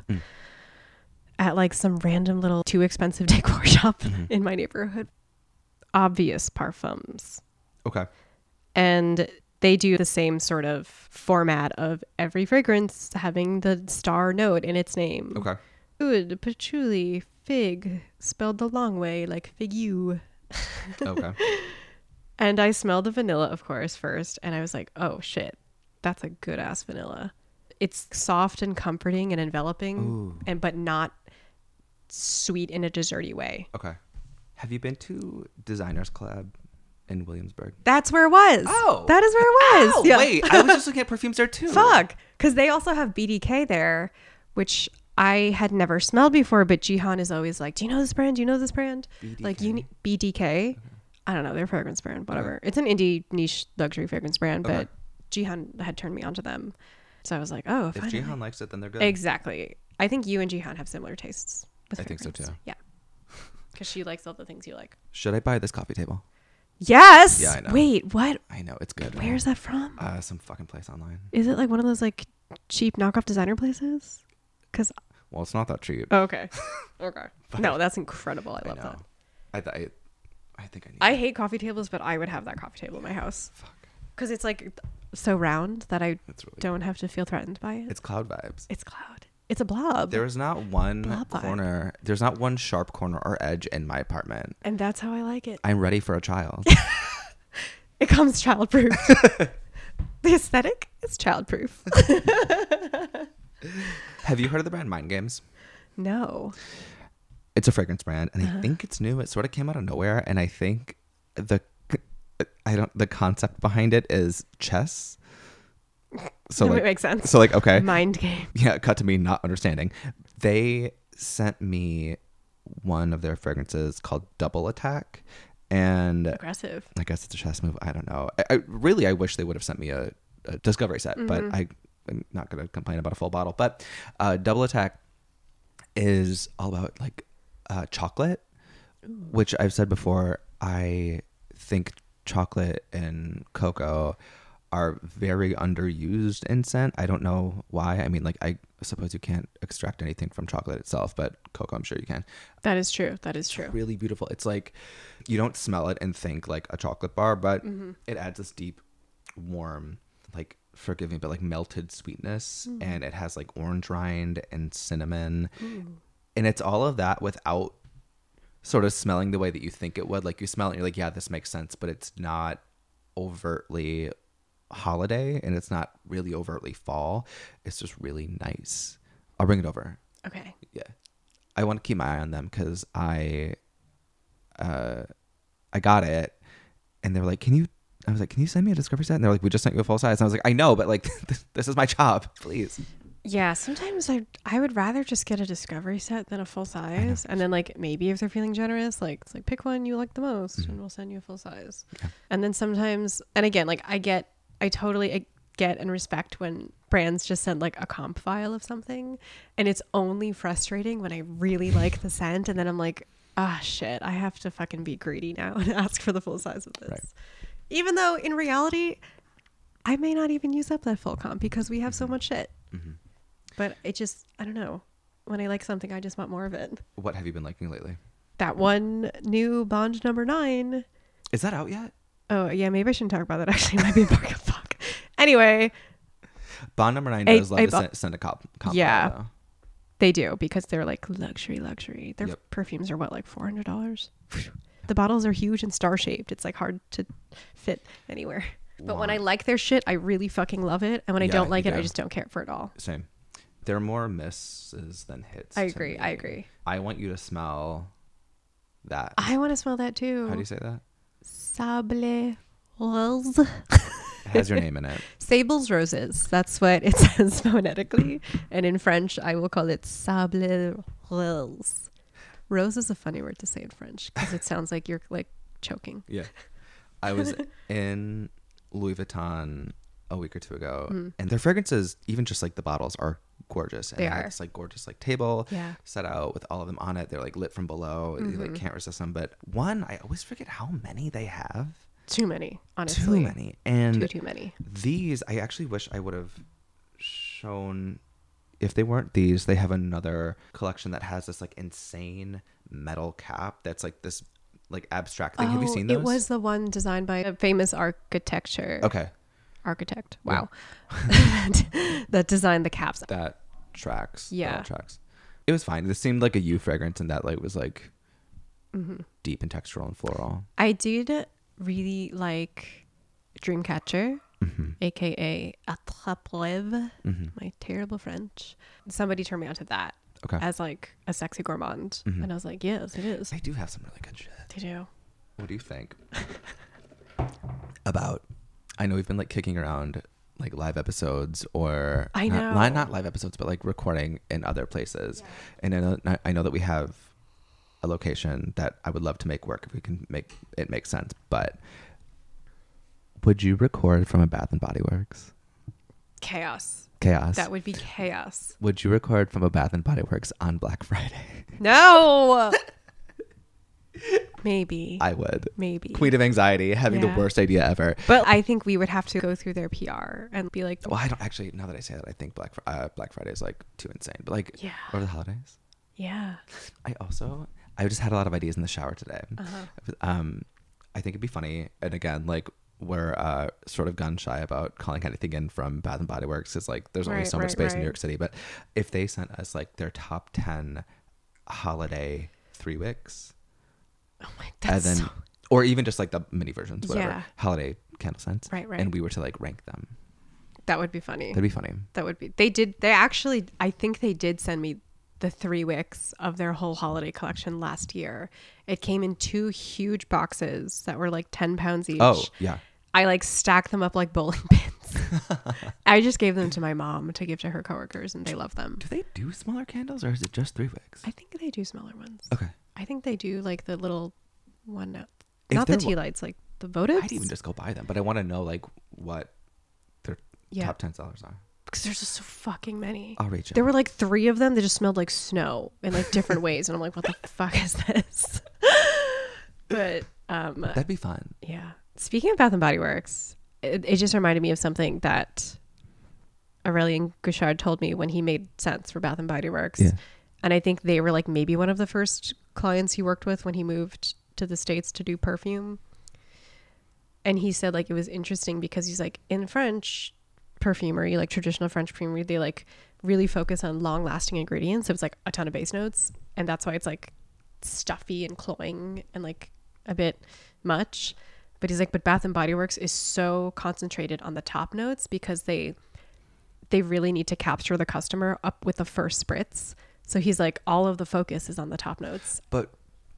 at like some random little too expensive decor shop in my neighborhood. Obvious Parfums. Okay. And they do the same sort of format of every fragrance having the star note in its name. Okay. Oud, patchouli, fig, spelled the long way, like fig-you. Okay. And I smelled the vanilla, of course, first. And I was like, oh, shit. That's a good-ass vanilla. It's soft and comforting and enveloping, but not sweet in a desserty way. Okay. Have you been to Designers Club in Williamsburg? That's where it was. Oh. That is where it was. Oh, Yeah. wait. I was just looking at perfumes there, too. Fuck. Because they also have BDK there, which I had never smelled before, but Jihan is always like, do you know this brand? Do you know this brand? BDK. Like, BDK. I don't know. They're a fragrance brand, whatever. It's an indie niche luxury fragrance brand, but Jihan had turned me onto them. So I was like, oh, If finally. Jihan likes it, then they're good. Exactly. I think you and Jihan have similar tastes. With I think so, fragrance. too. Yeah. Because she likes all the things you like. Should I buy this coffee table? Yes. Yeah, I know. Wait, what? I know. It's good. Where's that from? Some fucking place online. Is it like one of those like cheap knockoff designer places? Because Well, it's not that cheap. okay. No, that's incredible. I love that. I think I need I hate coffee tables, but I would have that coffee table in my house. Fuck. Because it's like so round that I It's really don't have to feel threatened by it. It's cloud vibes. It's cloud. It's a blob. There is not one Blob vibe. corner. There's not one sharp corner or edge in my apartment. And that's how I like it. I'm ready for a child. It comes childproof. The aesthetic is childproof. Have you heard of the brand Mind Games? No. It's a fragrance brand, and I think it's new. It sort of came out of nowhere, and I think the concept behind it is chess. So It makes sense. So like, okay. Mind game. Yeah, cut to me not understanding. They sent me one of their fragrances called Double Attack, and Aggressive. I guess it's a chess move. I don't know. I wish they would have sent me a discovery set, but I'm not going to complain about a full bottle. But Double Attack is all about like chocolate, which I've said before. I think chocolate and cocoa are very underused in scent. I don't know why. I mean, like, I suppose you can't extract anything from chocolate itself, but cocoa, I'm sure you can. That is true. That is true. Really beautiful. It's like you don't smell it and think like a chocolate bar, but it adds this deep, warm, like forgiving, but like melted sweetness. And it has like orange rind and cinnamon. And it's all of that without sort of smelling the way that you think it would. Like you smell it and you're like, yeah, this makes sense, but it's not overtly holiday and it's not really overtly fall. It's just really nice. I'll bring it over. Okay. Yeah. I want to keep my eye on them because I got it and they were like, I was like, can you send me a Discovery set? And they're like, we just sent you a full size. And I was like, I know, but like this is my job, please. Yeah, sometimes I would rather just get a Discovery set than a full size. And then like maybe if they're feeling generous, like it's like pick one you like the most and we'll send you a full size. Yeah. And then sometimes, and again, like I totally get and respect when brands just send like a comp file of something, and it's only frustrating when I really like the scent and then I'm like, ah, shit, I have to fucking be greedy now and ask for the full size of this. Right. Even though in reality, I may not even use up that full comp because we have so much shit. But it just, I don't know. When I like something, I just want more of it. What have you been liking lately? That one new Bond number 9. Is that out yet? Oh, yeah. Maybe I shouldn't talk about that. Actually, it might be a market fuck. Anyway. Bond number 9 does love to send a comp. Yeah. Though. They do because they're like luxury. Their perfumes are what, like $400? The bottles are huge and star-shaped. It's like hard to fit anywhere. But when I like their shit, I really fucking love it. And when I don't like it, I just don't care for it all. Same. There are more misses than hits. I agree. I want you to smell that. I want to smell that too. How do you say that? Sable Rose. It has your name in it. Sable's Roses. That's what it says phonetically. And in French, I will call it Sable Rose. Rose is a funny word to say in French because it sounds like you're like choking. Yeah. I was in Louis Vuitton a week or two ago and their fragrances, even just like the bottles, are gorgeous. And they had this like gorgeous like table set out with all of them on it. They're like lit from below. You like can't resist them. But one, I always forget how many they have. Too many, honestly. Too many. And too many. These, I actually wish I would have shown. If they weren't these, they have another collection that has this like insane metal cap that's like this like abstract thing. Have you seen those? It was the one designed by a famous architect. Wow. Yeah. that designed the caps. That tracks. Yeah. Tracks. It was fine. This seemed like a you fragrance and that like was like deep and textural and floral. I did really like Dreamcatcher, aka Attrape-Rêve, my terrible French. Somebody turned me onto that as like a sexy gourmand. And I was like, yes, it is. They do have some really good shit. They do. What do you think about, I know we've been like kicking around like live episodes or not live episodes, but like recording in other places. Yeah. And I know that we have a location that I would love to make work if we can make it make sense. But would you record from a Bath and Body Works? Chaos. That would be chaos. Would you record from a Bath and Body Works on Black Friday? No. Maybe. I would. Maybe. Queen of anxiety, having the worst idea ever. But I think we would have to go through their PR and be like, well, I don't actually, now that I say that, I think Black Friday is like too insane. But like, over the holidays. Yeah. I just had a lot of ideas in the shower today. I think it'd be funny. And again, like, we're sort of gun shy about calling anything in from Bath and Body Works because like there's only so much space in New York City. But if they sent us like their top 10 holiday 3 wicks, or even just like the mini versions, whatever, holiday candle scents, right, and we were to like rank them, that would be funny. That'd be funny. That would be. I think they did send me the 3 wicks of their whole holiday collection last year. It came in 2 huge boxes that were like 10 pounds each. Oh, yeah. I like stacked them up like bowling pins. I just gave them to my mom to give to her coworkers and they love them. Do they do smaller candles or is it just 3 wicks? I think they do smaller ones. Okay. I think they do like the little one now. Not the tea lights, like the votives. I'd even just go buy them, but I want to know like what their top 10 sellers are. Because there's just so fucking many. I'll reach out. There were like 3 of them that just smelled like snow in like different ways. And I'm like, what the fuck is this? But that'd be fun. Yeah. Speaking of Bath and Body Works, it just reminded me of something that Aurélien Gouchard told me when he made Scents for Bath and Body Works. Yeah. And I think they were like maybe one of the first clients he worked with when he moved to the States to do perfume. And he said like it was interesting because he's like, in French perfumery, like traditional French perfumery, they like really focus on long lasting ingredients. So it's like a ton of base notes. And that's why it's like stuffy and cloying and like a bit much. But he's like, but Bath and Body Works is so concentrated on the top notes because they really need to capture the customer up with the first spritz. So he's like, all of the focus is on the top notes. But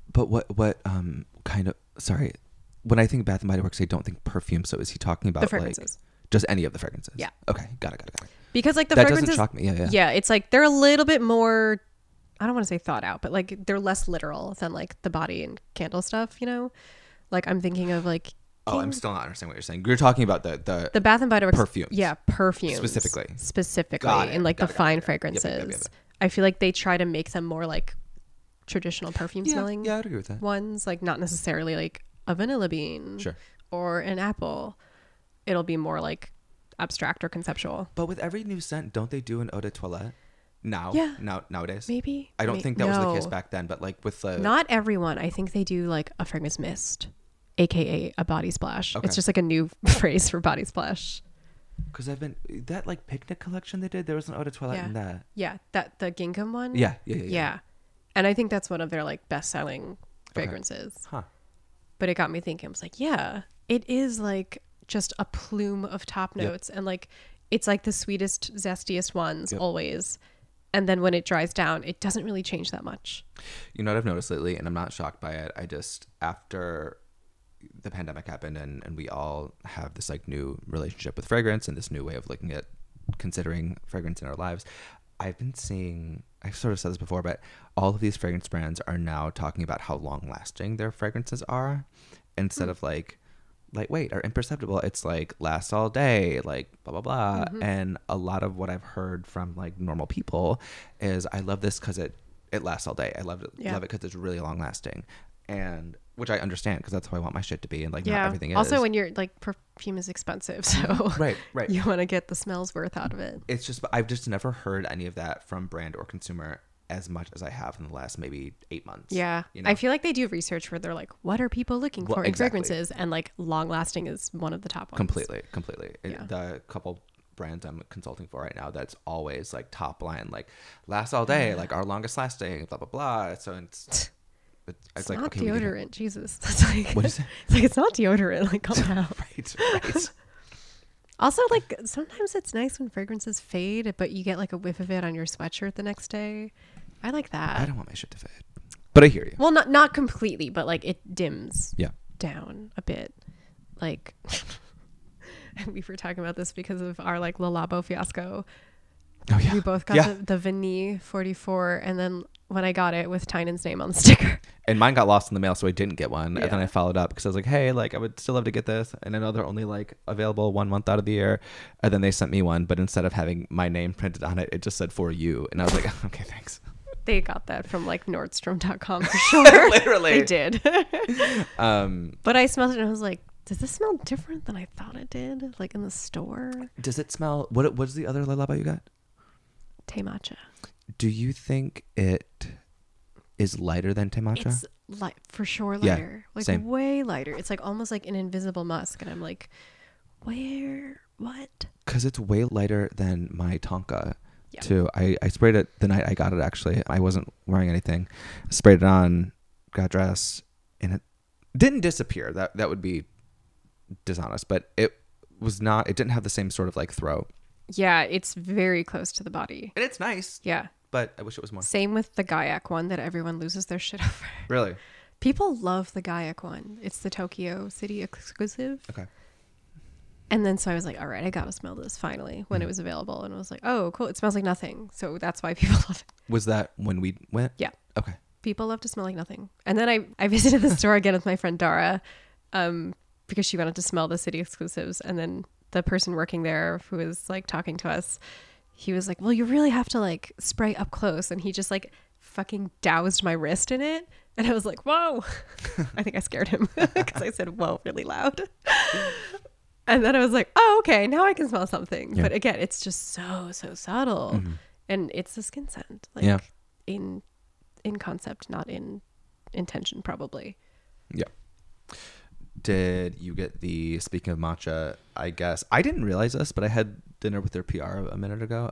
what kind of, sorry, when I think Bath and Body Works, I don't think perfume. So is he talking about The fragrances. like just any of the fragrances? Yeah. Okay. Got it. Because like the that fragrances, doesn't shock me. Yeah. yeah, it's like they're a little bit more, I don't want to say thought out, but like they're less literal than like the body and candle stuff, you know? Like I'm thinking of like, Oh, I'm still not understanding what you're saying. You're talking about the Bath and Body Works perfumes. Yeah, perfumes specifically. Got it. and like Got the it. fine Yep. fragrances. I feel like they try to make them more like traditional perfume smelling Yeah, I'd agree with that. ones, like not necessarily like a vanilla bean Sure. or an apple. It'll be more like abstract or conceptual. But with every new scent, don't they do an eau de toilette? Now? Yeah. Nowadays? Maybe. I don't think that was the case No. back then, but like with the... Not everyone. I think they do like a fragrance mist, aka a body splash. Okay. It's just like a new phrase for body splash. Because I've been... That like picnic collection they did, there was an eau de toilette in that. Yeah, that the gingham one. Yeah. And I think that's one of their like best selling fragrances. Huh. But it got me thinking. I was like, yeah, it is like just a plume of top Yep. notes, and like it's like the sweetest, zestiest ones Yep. always. And then when it dries down, it doesn't really change that much. You know what I've noticed lately, and I'm not shocked by it. I just, after the pandemic happened and we all have this like new relationship with fragrance and this new way of looking at considering fragrance in our lives, I've been seeing, I've sort of said this before, but all of these fragrance brands are now talking about how long lasting their fragrances are instead of like lightweight or imperceptible. It's like lasts all day, like blah, blah, blah. And a lot of what I've heard from like normal people is I love this because it lasts all day. I love it because it's really long lasting. And which I understand because that's how I want my shit to be. And like not everything is. Also, when you're like, perfume is expensive. So right. you want to get the smells worth out of it. It's just, I've just never heard any of that from brand or consumer as much as I have in the last maybe 8 months. Yeah. You know? I feel like they do research where they're like, what are people looking for in exactly. fragrances? And like long lasting is one of the top ones. Completely. Yeah. The couple brands I'm consulting for right now, that's always like top line, like lasts all day, like our longest lasting, blah, blah, blah. So it's like, not okay, deodorant. Jesus. That's like, what is it? It's like, it's not deodorant. Like, calm down. Right. Also, like sometimes it's nice when fragrances fade, but you get like a whiff of it on your sweatshirt the next day. I like that. I don't want my shit to fade, but I hear you. Well, not completely, but like it dims Yeah. down a bit. Like we were talking about this because of our like Le Labo fiasco. Oh yeah. We both got the Vanille 44, and then when I got it with Tynan's name on the sticker. And mine got lost in the mail, so I didn't get one. Yeah. And then I followed up because I was like, hey, like I would still love to get this. And I know they're only like available 1 month out of the year. And then they sent me one, but instead of having my name printed on it, it just said for you. And I was like, okay, thanks. They got that from like Nordstrom.com for sure. Literally. They did. Um, But I smelled it and I was like, does this smell different than I thought it did? Like in the store? does it smell? What's the other Le Labo you got? Te matcha. Do you think it is lighter than Te Matcha? It's for sure Yeah, lighter. Like same. way lighter. It's like almost like an invisible musk. And I'm like, what? Because it's way lighter than my Tonka. Yeah. Too. I sprayed it the night I got it, actually. I wasn't wearing anything. Sprayed it on, got dressed, and it didn't disappear. That would be dishonest, but it didn't have the same sort of like throw. Yeah, it's very close to the body. And it's nice, Yeah. but I wish it was more. Same with the Gaiac one that everyone loses their shit over. Really? People love the Gaiac one. It's the Tokyo City exclusive. Okay. And then so I was like, all right, I gotta smell this finally when it was available. And I was like, oh, cool. It smells like nothing. So that's why people love it. Was that when we went? Yeah. Okay. People love to smell like nothing. And then I visited the store again with my friend Dara because she wanted to smell the City exclusives. And then the person working there who was like talking to us, he was like, well, you really have to like spray up close. And he just like fucking doused my wrist in it. And I was like, whoa. I think I scared him because I said whoa really loud. And then I was like, oh, okay, now I can smell something. Yeah. But again, it's just so subtle. Mhm. And it's a skin scent. Like Yeah. in concept, not in intention, probably. Yeah. Did you get the, speaking of matcha, I guess, I didn't realize this, but I had dinner with their PR a minute ago.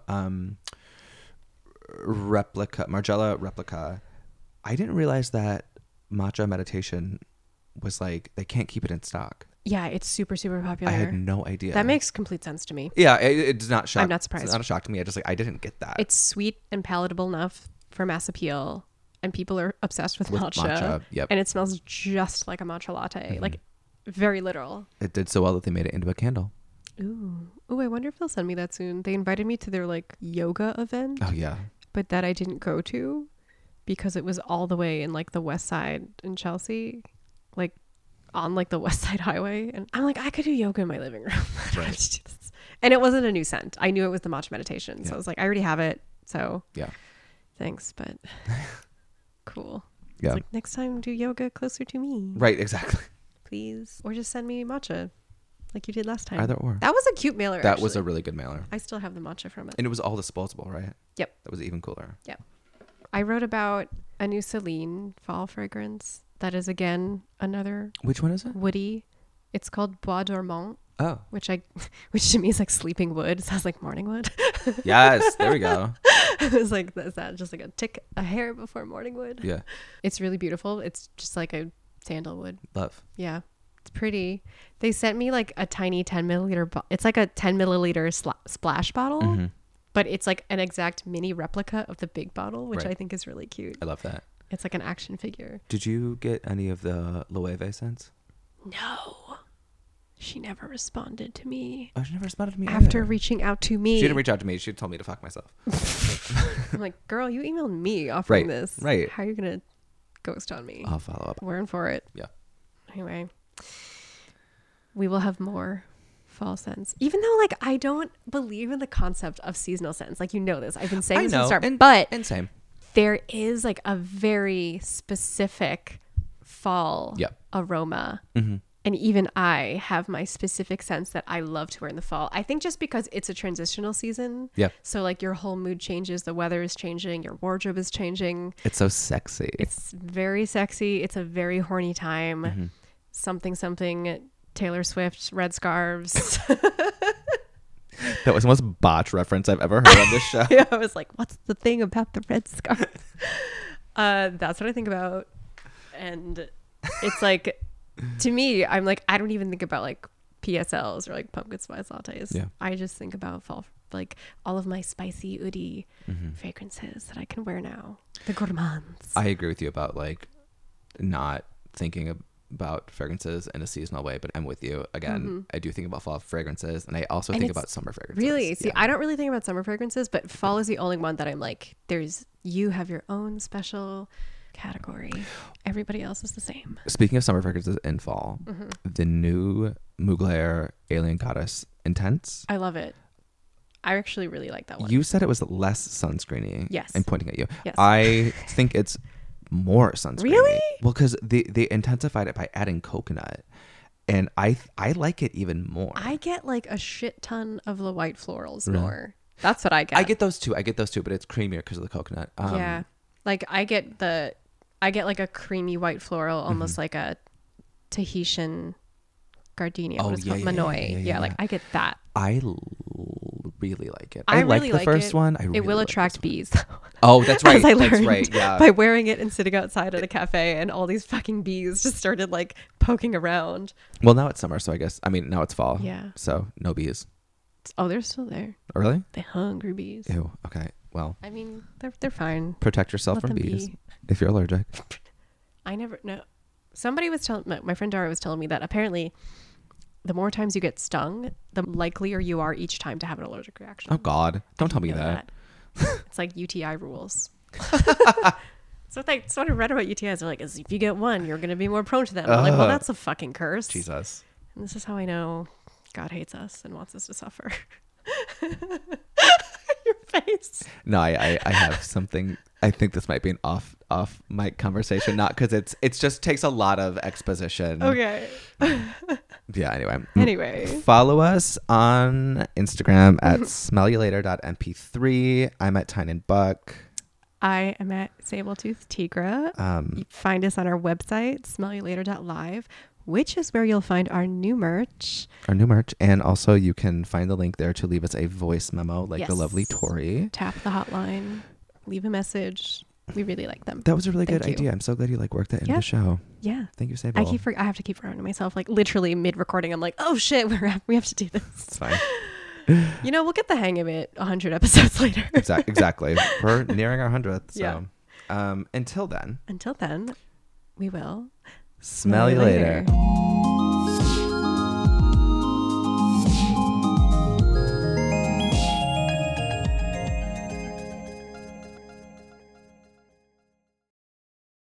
Margiela Replica. I didn't realize that matcha meditation was like, they can't keep it in stock. Yeah, it's super popular. I had no idea. That makes complete sense to me. Yeah, it's not shock. I'm not surprised. It's not a shock to me. I didn't get that. It's sweet and palatable enough for mass appeal, and people are obsessed with matcha. Yep. And it smells just like a matcha latte, like very literal. It did so well that they made it into a candle. Ooh, I wonder if they'll send me that soon. They invited me to their like yoga event, Oh yeah. but that I didn't go to because it was all the way in like the West Side in Chelsea, like on like the West Side Highway. And I'm like, I could do yoga in my living room. I don't have to do this. And it wasn't a new scent. I knew it was the matcha meditation. So I was like, I already have it. So Yeah. thanks, but cool. Yeah. It's like, next time do yoga closer to me, Right. Exactly. please. Or just send me matcha like you did last time. Either or. That was a cute mailer. That was a actually. really good mailer. I still have the matcha from it. And it was all disposable, right? Yep. That was even cooler. I wrote about a new Celine fall fragrance that is again another Which one is it? woody. It's called Bois Dormant, Oh, which to me is like sleeping wood. It sounds like morning wood. yes. There we go. I was like, is that just like a hair before morning wood? Yeah. It's really beautiful. It's just like a sandalwood. Love. Yeah, it's pretty. They sent me like a tiny 10 milliliter. It's like a 10 milliliter splash bottle, Mhm. but it's like an exact mini replica of the big bottle, which Right. I think is really cute. I love that. It's like an action figure. Did you get any of the Loewe scents? No, she never responded to me Oh, she never responded to me after either. reaching out to me. She didn't reach out to me. She told me to fuck myself. I'm like, girl, you emailed me offering Right, this. right. How are you gonna ghost on me? I'll follow up. We're in for it. Yeah. Anyway, we will have more fall scents. Even though, like, I don't believe in the concept of seasonal scents. Like, you know this. I've been saying I this from the know. start. And, But and same. there is, like, a very specific fall Yep. aroma. Mm-hmm. And even I have my specific scents that I love to wear in the fall. I think just because it's a transitional season. Yeah. So, like, your whole mood changes. The weather is changing. Your wardrobe is changing. It's so sexy. It's very sexy. It's a very horny time. Mm-hmm. Something, Taylor Swift, red scarves. That was the most botched reference I've ever heard on this show. Yeah, I was like, what's the thing about the red scarf? That's what I think about. And it's like, to me, I'm like, I don't even think about like PSLs or like pumpkin spice lattes. Yeah. I just think about fall, like all of my spicy, oody Mm-hmm. fragrances that I can wear now. The gourmands. I agree with you about like not thinking about fragrances in a seasonal way, but I'm with you. Again, I do think about fall fragrances, and I also And think it's about summer fragrances. Really? See, Yeah. I don't really think about summer fragrances, but fall is the only one that I'm like, you have your own special category. Everybody else is the same. Speaking of summer fragrances in fall, the new Mugler Alien Goddess Intense. I love it. I actually really like that one. You said it was less sunscreeny. Yes. I'm pointing at you. Yes. I think it's more sunscreeny. Really? Well, because they intensified it by adding coconut, and I like it even more. I get like a shit ton of the white florals Really? more. That's what I get. I get those too, but it's creamier because of the coconut. Yeah. Like I get like a creamy white floral, almost like a Tahitian gardenia. Oh, What is it yeah, called? yeah, yeah, Manoi. yeah, Yeah, yeah, like yeah. I get that. I really like it. I like really the like first it. one. I It really will like attract this one. bees. Oh, that's right. As I That's learned right. Yeah. by wearing it and sitting outside at a cafe, and all these fucking bees just started like poking around. Well, now it's summer, so now it's fall. Yeah. So no bees. Oh, they're still there. Really? The hungry bees. Ew. Okay. Well, I mean, they're fine. protect yourself Let from them bees be. if you're allergic. I never know. Somebody was telling my friend Dara was telling me that apparently the more times you get stung, the likelier you are each time to have an allergic reaction. Oh God! Don't tell me You know that. It's like UTI rules. So that's what I read about UTIs. They're like, is if you get one, you're going to be more prone to them. I'm like, well, that's a fucking curse. Jesus. And this is how I know God hates us and wants us to suffer. Your face. No, I have something I think this might be an off mic conversation, not because it's just takes a lot of exposition. Okay. Yeah, anyway. Anyway. Follow us on Instagram at smellyoulater.mp3. I'm at Tyne and Buck. I am at Sabletooth Tigra. Find us on our website, smellyoulater.live, which is where you'll find our new merch. And also you can find the link there to leave us a voice memo like the lovely Tori. Tap the hotline, leave a message. We really like them. That was a really good Thank you. idea. I'm so glad you worked that into the show. Yeah. Thank you, Sable. I have to keep reminding myself, like literally mid-recording, I'm like, oh shit, we have to do this. It's fine. We'll get the hang of it 100 episodes later. Exactly. We're nearing our 100th. So Yeah. Until then, we will smell you later.